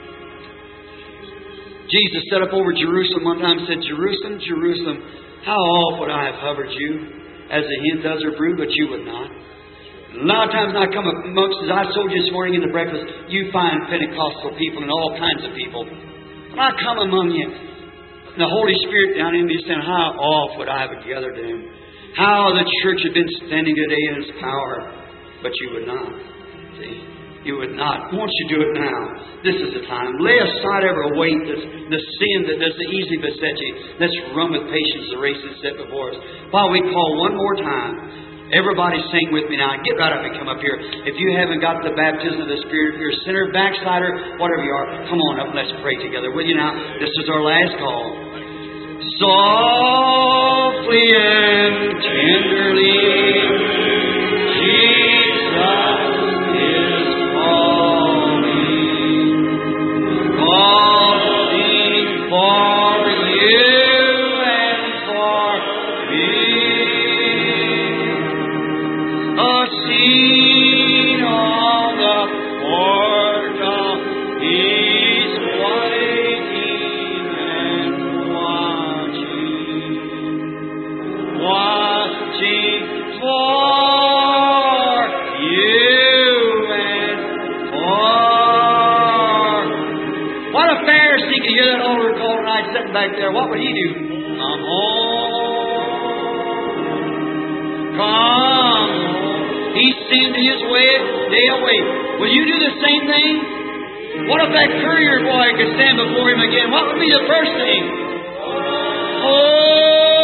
Jesus set up over Jerusalem one time and said, Jerusalem, Jerusalem, how oft would I have hovered you as a hen does her brood, but you would not. A lot of times when I come amongst, as I told you this morning in the breakfast, you find Pentecostal people and all kinds of people. When I come among you, the Holy Spirit down in me saying, how oft would I have gathered to Him? How the church had been standing today in its power, but you would not. See? You would not. Won't you do it now? This is the time. Lay aside every weight, this, the sin that does the easy beset you. Let's run with patience the race that's set before us. While we call one more time, everybody sing with me now. Get right up and come up here. If you haven't got the baptism of the Spirit, if you're a sinner, backslider, whatever you are, come on up and let's pray together. Will you now? This is our last call. Softly and tenderly, Jesus is calling, calling for you and for me. A scene on the portal, He's waiting and watching, watching for you and for. What if Pharisee could hear that altar call tonight sitting back there? What would he do? Come home. Come. He's sinned his way, day away. Will you do the same thing? What if that courier boy could stand before Him again? What would be the first thing? Oh,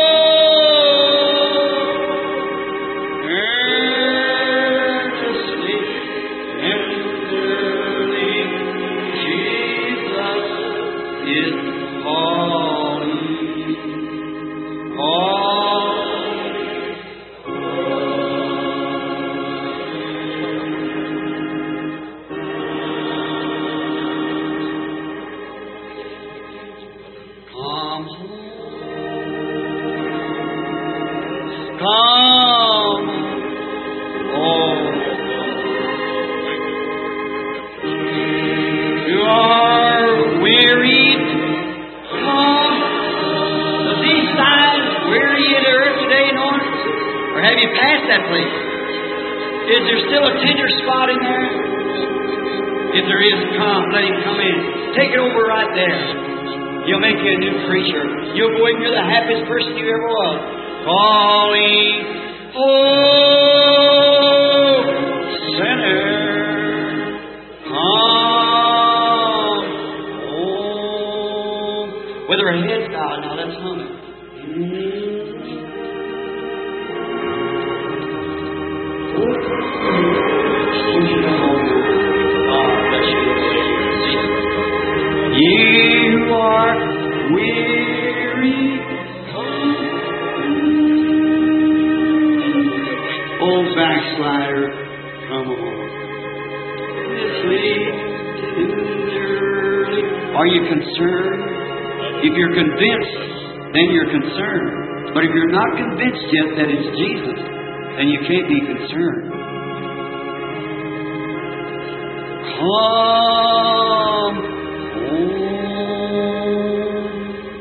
earnestly, tenderly, Jesus is calling, calling. Come, oh, you are wearied. Come. Does He sign weary in the earth today, Lord? Or have you passed that place? Is there still a tender spot in there? If there is, come. Let Him come in. Take it over right there. He'll make you a new creature. You'll go in, you're the happiest person you ever was. Calling, oh, sinner, come home. With her head bowed, now let's hum it. You are weary, old backslider, come on. Are you concerned? If you're convinced, then you're concerned. But if you're not convinced yet that it's Jesus, then you can't be concerned. Come home.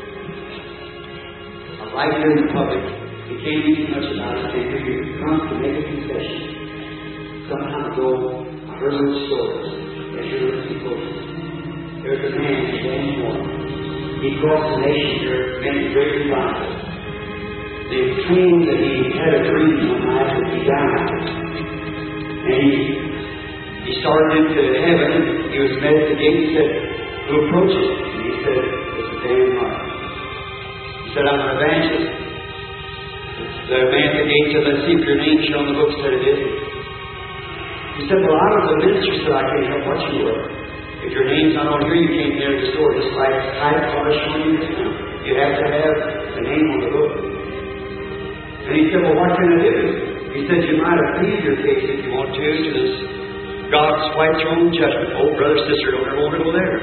A life here in the public, it can't be too much about it. If you come to make a confession. Some time ago, I heard a little story. As you're listening close. There's a man in James one. He crossed the nation here, made a great revival. They claimed that he had a dream one night that he died. And he, he started into heaven. He was met at the gate. He said, who approaches? And he said, it's a Dan Martin. He said, I'm an evangelist. The man at the gate said, let's see if your name's shown on the book. Said it is. He said, well, I was a minister, so I can't help what you were. If your name's not on here, you can't enter the store. Just like type on showing you this now. You have to have the name on the book. And he said, well, what can I do? He said, you might have pleaded your case if you want to to this God's white throne judgment. Oh, brother, sister, don't ever want to go there.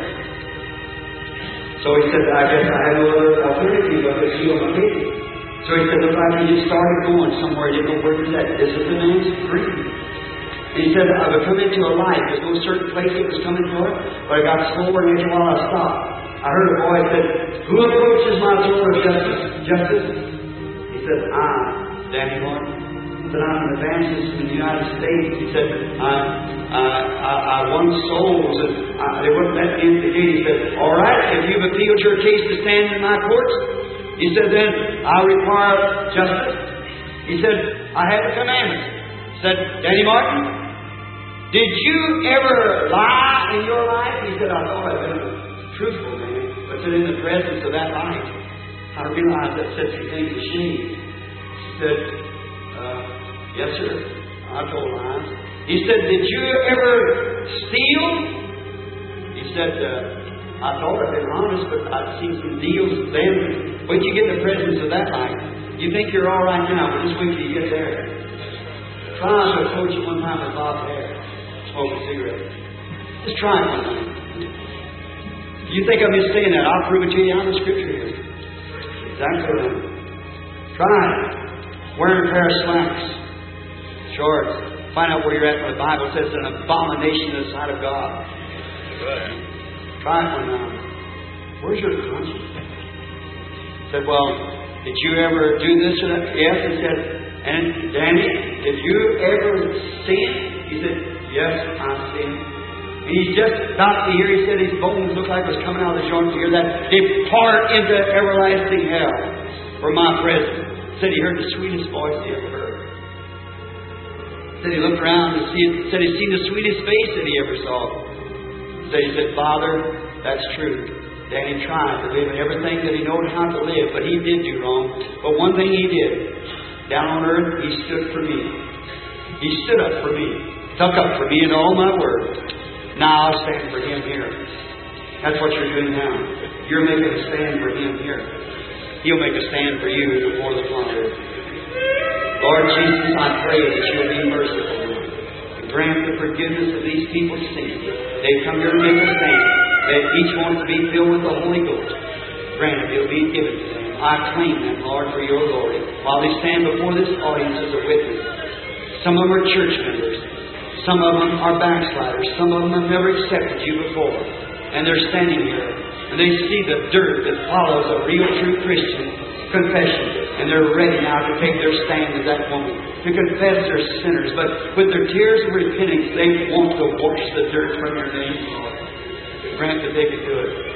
So he said, I guess I had no other alternative but to heal my case. So he said, look like he just started going somewhere. He didn't know where he was at. This is the man's dream. And he said, I would come into a light. There's no certain place it was coming for it, but I got slower and after a while I stopped. I heard a voice said, who approaches my throne of justice? Justice? He said, I'm Danny Martin. He said, I'm an evangelist in the United States. He said, I, I, I, I won souls and I, they wouldn't let me in the gate. He said, all right, if you've appealed your case to stand in my courts, he said, then I require justice. He said, I have a commandment. He said, Danny Martin, did you ever lie in your life? He said, I thought I'd been a truthful man, but in the presence of that light, I realized that sets me things to shame. He said, uh, yes, sir. I told lies. He said, did you ever steal? He said, uh, I thought I'd been honest, but I'd seen some deals then. When you get in the presence of that light, you think you're all right now, but just wait till you get there. Try to approach you one time with Bob Hare. Smoke a cigarette. Just try it one time. You think I'm just saying that? I'll prove it to you on the Scripture here. Exactly right. Try it. Wearing a pair of slacks, shorts. Find out where you're at when the Bible says it's an abomination in the sight of God. Try it one time. Where's your conscience? He said, well, did you ever do this or that? Yes. He said, and Danny, did you ever sin? He said, yes, I sinned. And he's just about to hear, he said his bones looked like it was coming out of the joint to hear that. Depart into everlasting hell for my presence. Said he heard the sweetest voice he ever heard. Said he looked around and see it, said he seen the sweetest face that he ever saw. Said he said, Father, that's true. Danny tried to live in everything that he knew how to live, but he did do wrong. But one thing he did, down on earth, he stood for me. He stood up for me. Stuck up for me in all my words. Now I'll stand for Him here. That's what you're doing now. You're making a stand for Him here. He'll make a stand for you before the Father. Lord Jesus, I pray that You'll be merciful and grant the forgiveness of these people's sins. They come here to make a stand. That each wants to be filled with the Holy Ghost. Grant it, it'll be given to them. I claim them, Lord, for Your glory. While they stand before this audience as a witness. Some of them are church members. Some of them are backsliders. Some of them have never accepted You before. And they're standing here. And they see the dirt that follows a real, true Christian confession. And they're ready now to take their stand as that woman. To confess they're sinners. But with their tears of repentance, they want to wash the dirt from your name, Lord. Grant that they can do it.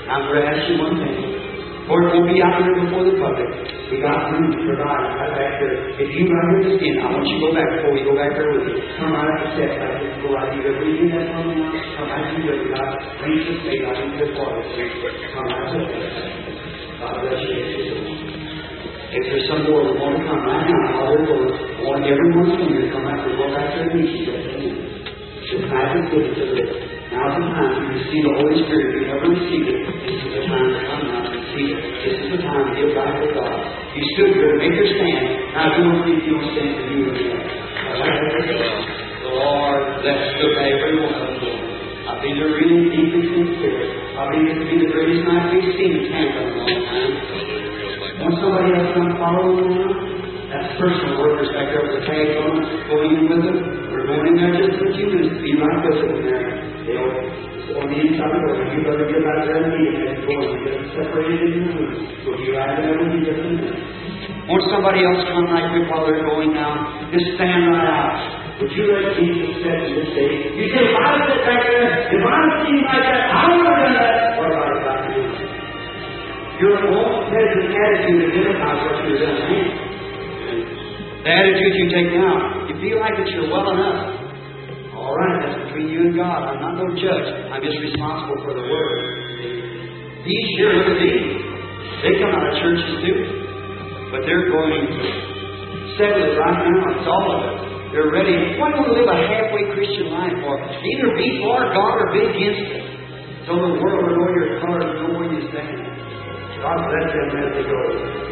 I'm going to ask you one thing. For it won't be out here before the public. We got room for God right back there. If you right here in the skin, I want you to go back before we go back there with you. Come right up the steps. I just go right here. Will you do that for me now? Come right here with God. Reach this way. God, into the water. Come right up there. God bless you. If there's some more that want to come right now, all their doors, I want everyone here to come back and go back there and meet you. The time is given to live. Now's the time to receive the Holy Spirit. If you never received it, this is the time to come now and receive it. This is the time to give life to God. You stood here, make your stand. Now do one thing you will stand for you again. The Lord bless the every one of them. I believe they're really deep in spirit. I believe this will be the greatest night we've seen in Tampa in a long time. Want somebody else come follow them now? That's personal workers back there with the tag on, going in with them. We're going in there just for a few minutes. Be right with them there. They'll, on the inside of the door, you better get out there and meet them as you're going. Get them separated in your room. We'll be right there with you just in a minute. Want somebody else come like me while they're going now? Just stand right out. Would you let Jesus set in this day? You say, if I sit back there, if I'm seen like that, I would have done that. What about if I do? Your own present attitude identifies what you're doing. The attitude you take now, you feel like that you're well enough. All right, that's between you and God. I'm not no judge. I'm just responsible for the Word. These here are these. They come out of churches too. But they're going to settle it right now. It's all of it. They're ready. Why don't we live a halfway Christian life? Or either be for God or be against it. So the world will know your color and know where you stand. God bless them as they go.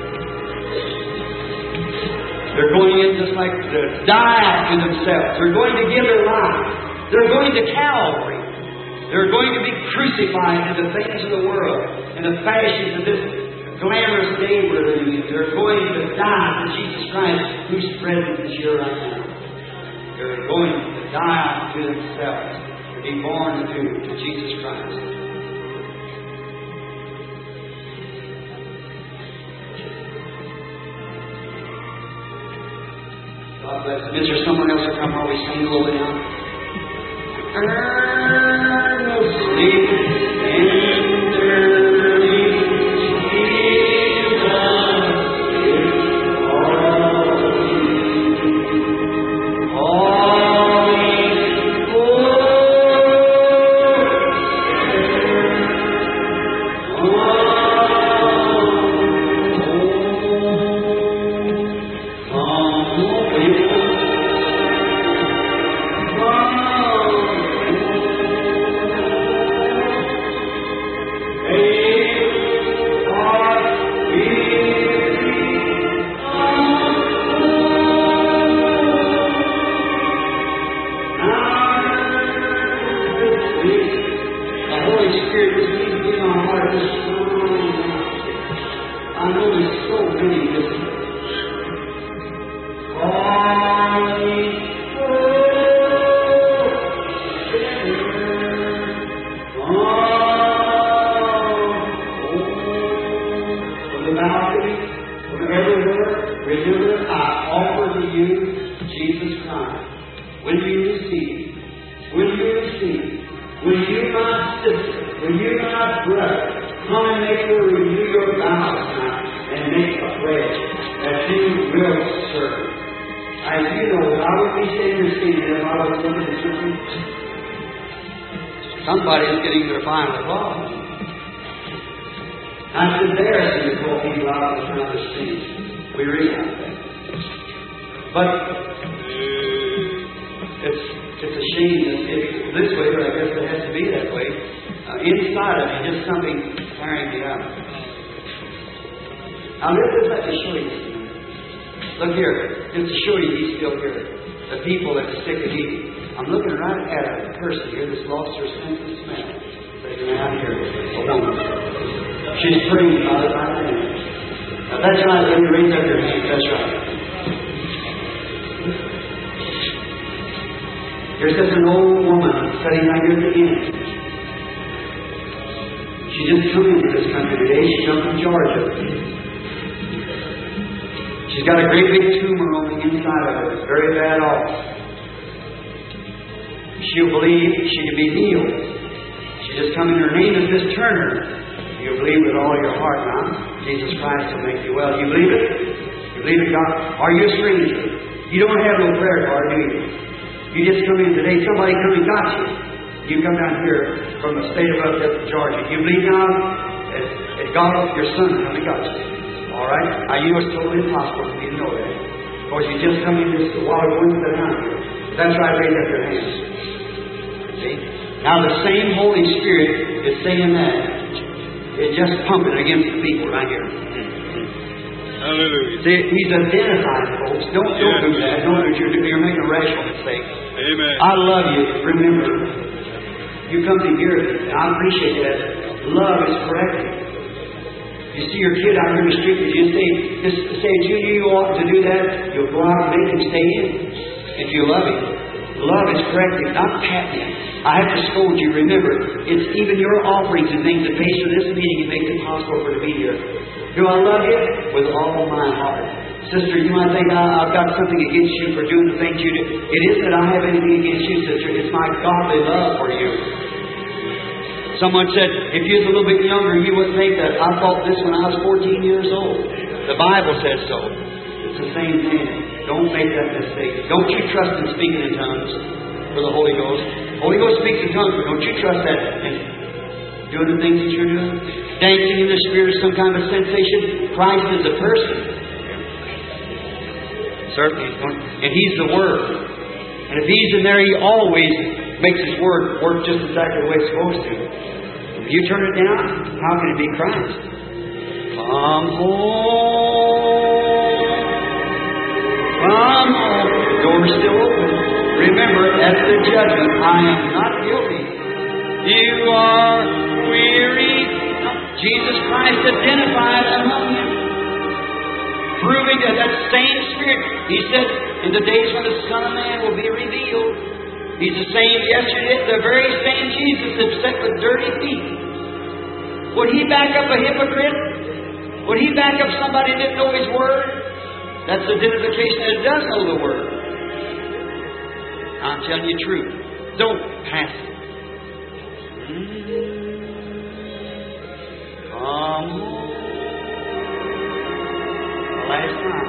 They're going in just like to die to themselves. They're going to give their life. They're going to Calvary. They're going to be crucified in the things of the world, in the fashions of this glamorous day we're living in. They're going to die to Jesus Christ, whose presence is here right now. They're going to die to themselves, to be born anew to Jesus Christ. God bless them. Is there someone else to come while we sing a little bit now? Earnestly tenderly, Jesus is calling. Calling for somebody is getting their final applause. Now, it's embarrassing to call people out on the front of the stage. We realize that. But it's it's a shame that it's this way, but I guess it has to be that way. Uh, inside of me, just something carrying me out. Now, this is let me show you. Look here. Just to show you he's still here. The people that are sick of eating. I'm looking right at a person here that's lost her sense of smell. Sitting out here, a woman. She's praying about it right now. Now that's right. Let me raise up your hand. That's right. Here's just an old woman sitting right here at the end. She just come into this country today. She come from Georgia. She's got a great big tumor on the inside of her. It's very bad off. She'll believe she can be healed. She just come in. Her name is Miss Turner. You believe with all your heart now. Jesus Christ will make you well. You believe it? You believe it, God? Are you a stranger? You don't have no prayer card, do you? You just come in today. Somebody come and got you. You come down here from the state of Georgia. You believe now that, that God, your son, come and got you. All right? Now, you know it's totally impossible for me to know that. Because you just come in just a while ago and sit down here. That's right, raise up your hands. See? Now, the same Holy Spirit is saying that. It's just pumping against the people right here. Hallelujah. See, he's identified, folks. Don't, don't Yes. do that. Don't do you're, you're making a rational mistake. Amen. I love you. Remember, you come to hear it, and I appreciate that. Love is correcting. You see your kid out here in the street, and you say, just say, Junior, you ought to do that. You'll go out and make him stay in. If you love him. Love is correcting, not patting him. I have to scold you. Remember, it's even your offerings and things that pays for this meeting and makes it possible for to be here. Do I love you? With all my heart. Sister, you might think I, I've got something against you for doing the things you do. It isn't that I have anything against you, sister. It's my godly love for you. Someone said, if you was a little bit younger, you wouldn't think that. I thought this when I was fourteen years old. The Bible says so. It's the same thing. Don't make that mistake. Don't you trust in speaking in tongues for the Holy Ghost. Holy Ghost speaks in tongues, but don't you trust that in doing the things that you're doing? Dancing in the Spirit is some kind of sensation. Christ is a person. Certainly. And He's the Word. And if He's in there, He always makes His Word work just exactly the way it's supposed to. If you turn it down, how can it be Christ? Come home. Come home. The door's still open. Remember, at the judgment, I am not guilty. You are weary. Jesus Christ identified among you, proving that that same Spirit. He said, in the days when the Son of Man will be revealed, He's the same yesterday, the very same Jesus that sat with dirty feet. Would He back up a hypocrite? Would He back up somebody that didn't know His Word? That's identification that it does know the Word. I'm telling you the truth. Don't pass it. Come home. The last time.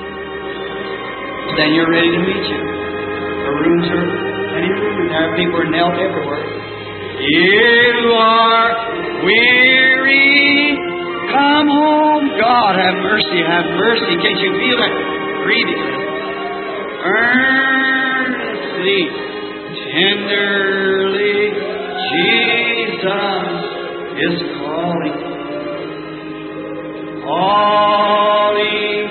Then you're ready to meet you. The rooms are plenty of room in there. People are knelt everywhere. You are weary. Come home. God, have mercy, have mercy. Can't you feel that breathing? Earnestly, tenderly, Jesus is calling. Calling.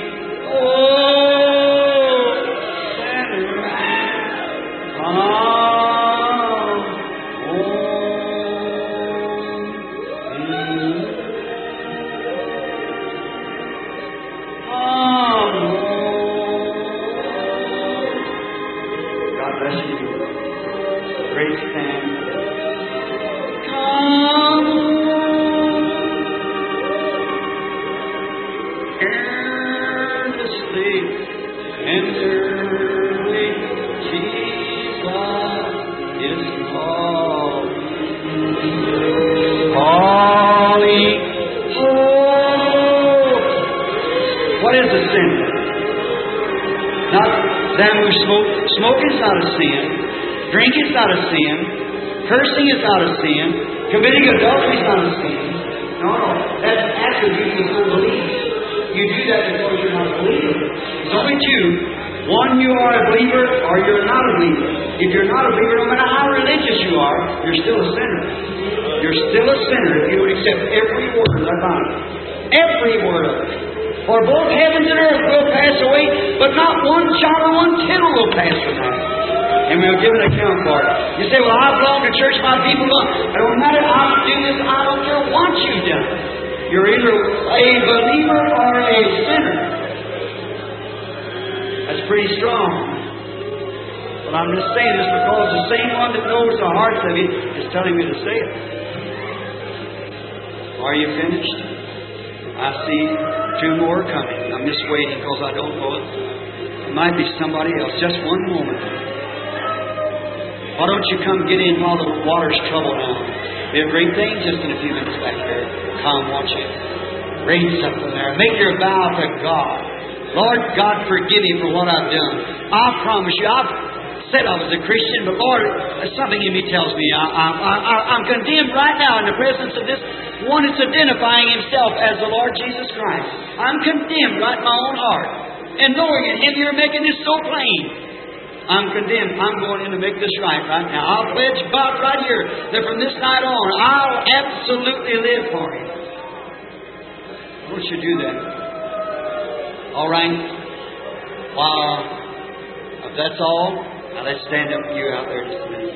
Oh, sinner, come not a sin. Drink is not a sin. Cursing is not a sin. Committing adultery is not a sin. No, no. That's attributes of unbelief. You do that because you're not a believer. There's only two. One, you are a believer, or you're not a believer. If you're not a believer, no matter how religious you are, you're still a sinner. You're still a sinner if you would accept every word of the Bible. Every word of it. For both heavens and earth will pass away, but not one jot or one tittle will pass away. And we'll give an account for it. You say, well, I belong to church, my people belong. It don't matter how you do this, I don't care what you've done. You're either a believer or a sinner. That's pretty strong. But I'm just saying this because the same one that knows the hearts of you is telling me to say it. Are you finished? I see two more coming. I'm just waiting because I don't know it. It might be somebody else. Just one moment. Why don't you come get in while the water's troubled now? Be a great thing just in a few minutes back here. Come, won't you? Raise something there. Make your vow to God. Lord God, forgive me for what I've done. I promise you, I've said I was a Christian, but Lord, something in me tells me I, I, I, I'm condemned right now in the presence of this one that's identifying himself as the Lord Jesus Christ. I'm condemned right in my own heart. And knowing it, Him you're making this so plain. I'm condemned. I'm going in to make this right right now. I'll pledge God right here that from this night on, I'll absolutely live for Him. Won't you do that? All right. Wow. If that's all, now let's stand up with you out there just a minute.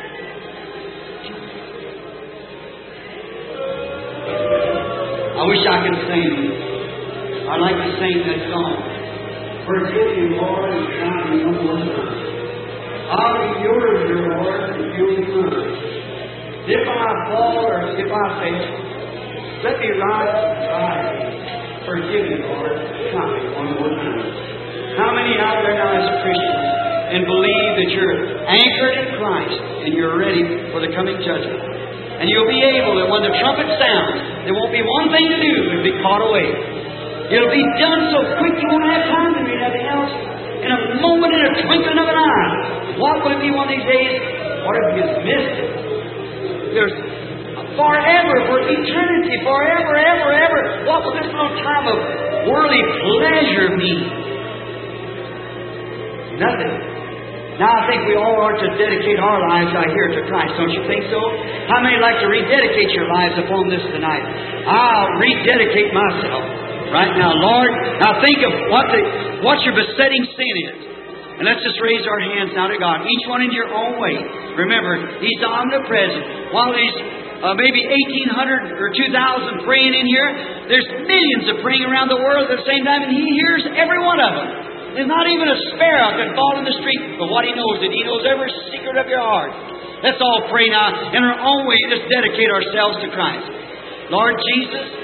I wish I could sing. I'd like to sing that song. Forgive me, Lord, and count me no more time. I'll be yours, dear Lord, if you'll be mine. If I fall or if I fail, let me rise and rise. Forgive me, Lord, count me one more time. How many out there now as Christians and believe that you're anchored in Christ and you're ready for the coming judgment? And you'll be able that when the trumpet sounds, there won't be one thing to do but be caught away. It'll be done so quick you won't have time to do anything else. In a moment, in a twinkling of an eye. What will it be one of these days? What if you missed it? There's forever, for eternity, forever, ever, ever. What will this little time of worldly pleasure mean? Nothing. Now I think we all ought to dedicate our lives out here to Christ. Don't you think so? How many like to rededicate your lives upon this tonight? I'll rededicate myself. Right now, Lord, now think of what the what your besetting sin is. And let's just raise our hands now to God. Each one in your own way. Remember, He's omnipresent. While there's uh, maybe eighteen hundred or two thousand praying in here, there's millions of praying around the world at the same time, and He hears every one of them. There's not even a sparrow can fall in the street, but what He knows it. He knows every secret of your heart. Let's all pray now in our own way. Just dedicate ourselves to Christ. Lord Jesus,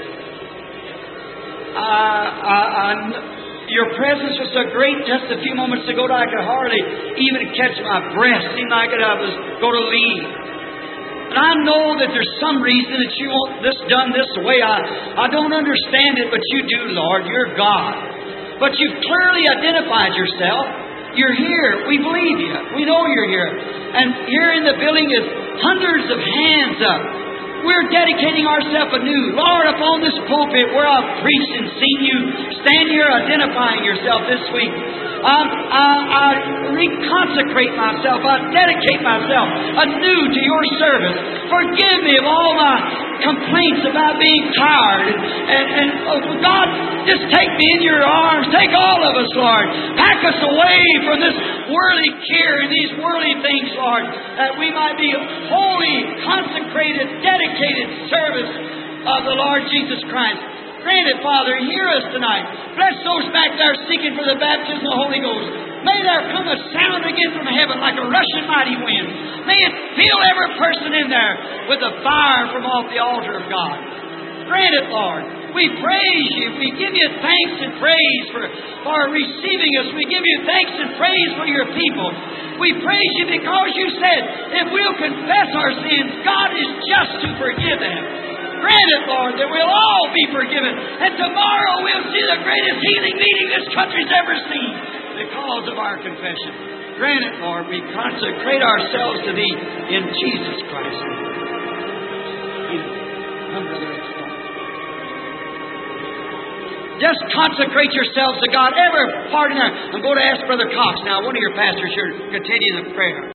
Uh, uh, uh, your presence was so great just a few moments ago that I could hardly even catch my breath. Seemed like I was going to leave. And I know that there's some reason that you want this done this way. I, I don't understand it, but you do, Lord. You're God. But you've clearly identified yourself. You're here. We believe you. We know you're here. And here in the building is hundreds of hands up. We're dedicating ourselves anew. Lord, upon this pulpit where I've preached and seen you stand here identifying yourself this week, I, I, I reconsecrate myself. I dedicate myself anew to your service. Forgive me of all my complaints about being tired. And, and, and oh God, just take me in your arms. Take all of us, Lord. Pack us away from this worldly care and these worldly things, Lord, that we might be holy, consecrated, dedicated service of the Lord Jesus Christ. Grant it, Father. Hear us tonight. Bless those back there seeking for the baptism of the Holy Ghost. May there come a sound again from heaven like a rushing mighty wind. May it fill every person in there with the fire from off the altar of God. Grant it, Lord. We praise you. We give you thanks and praise for, for receiving us. We give you thanks and praise for your people. We praise you because you said, if we'll confess our sins, God is just to forgive them. Grant it, Lord, that we'll all be forgiven. And tomorrow we'll see the greatest healing meeting this country's ever seen because of our confession. Grant it, Lord, we consecrate ourselves to Thee in Jesus Christ. Just consecrate yourselves to God. Every part in there. I'm going to ask Brother Cox now, one of your pastors here, to continue the prayer.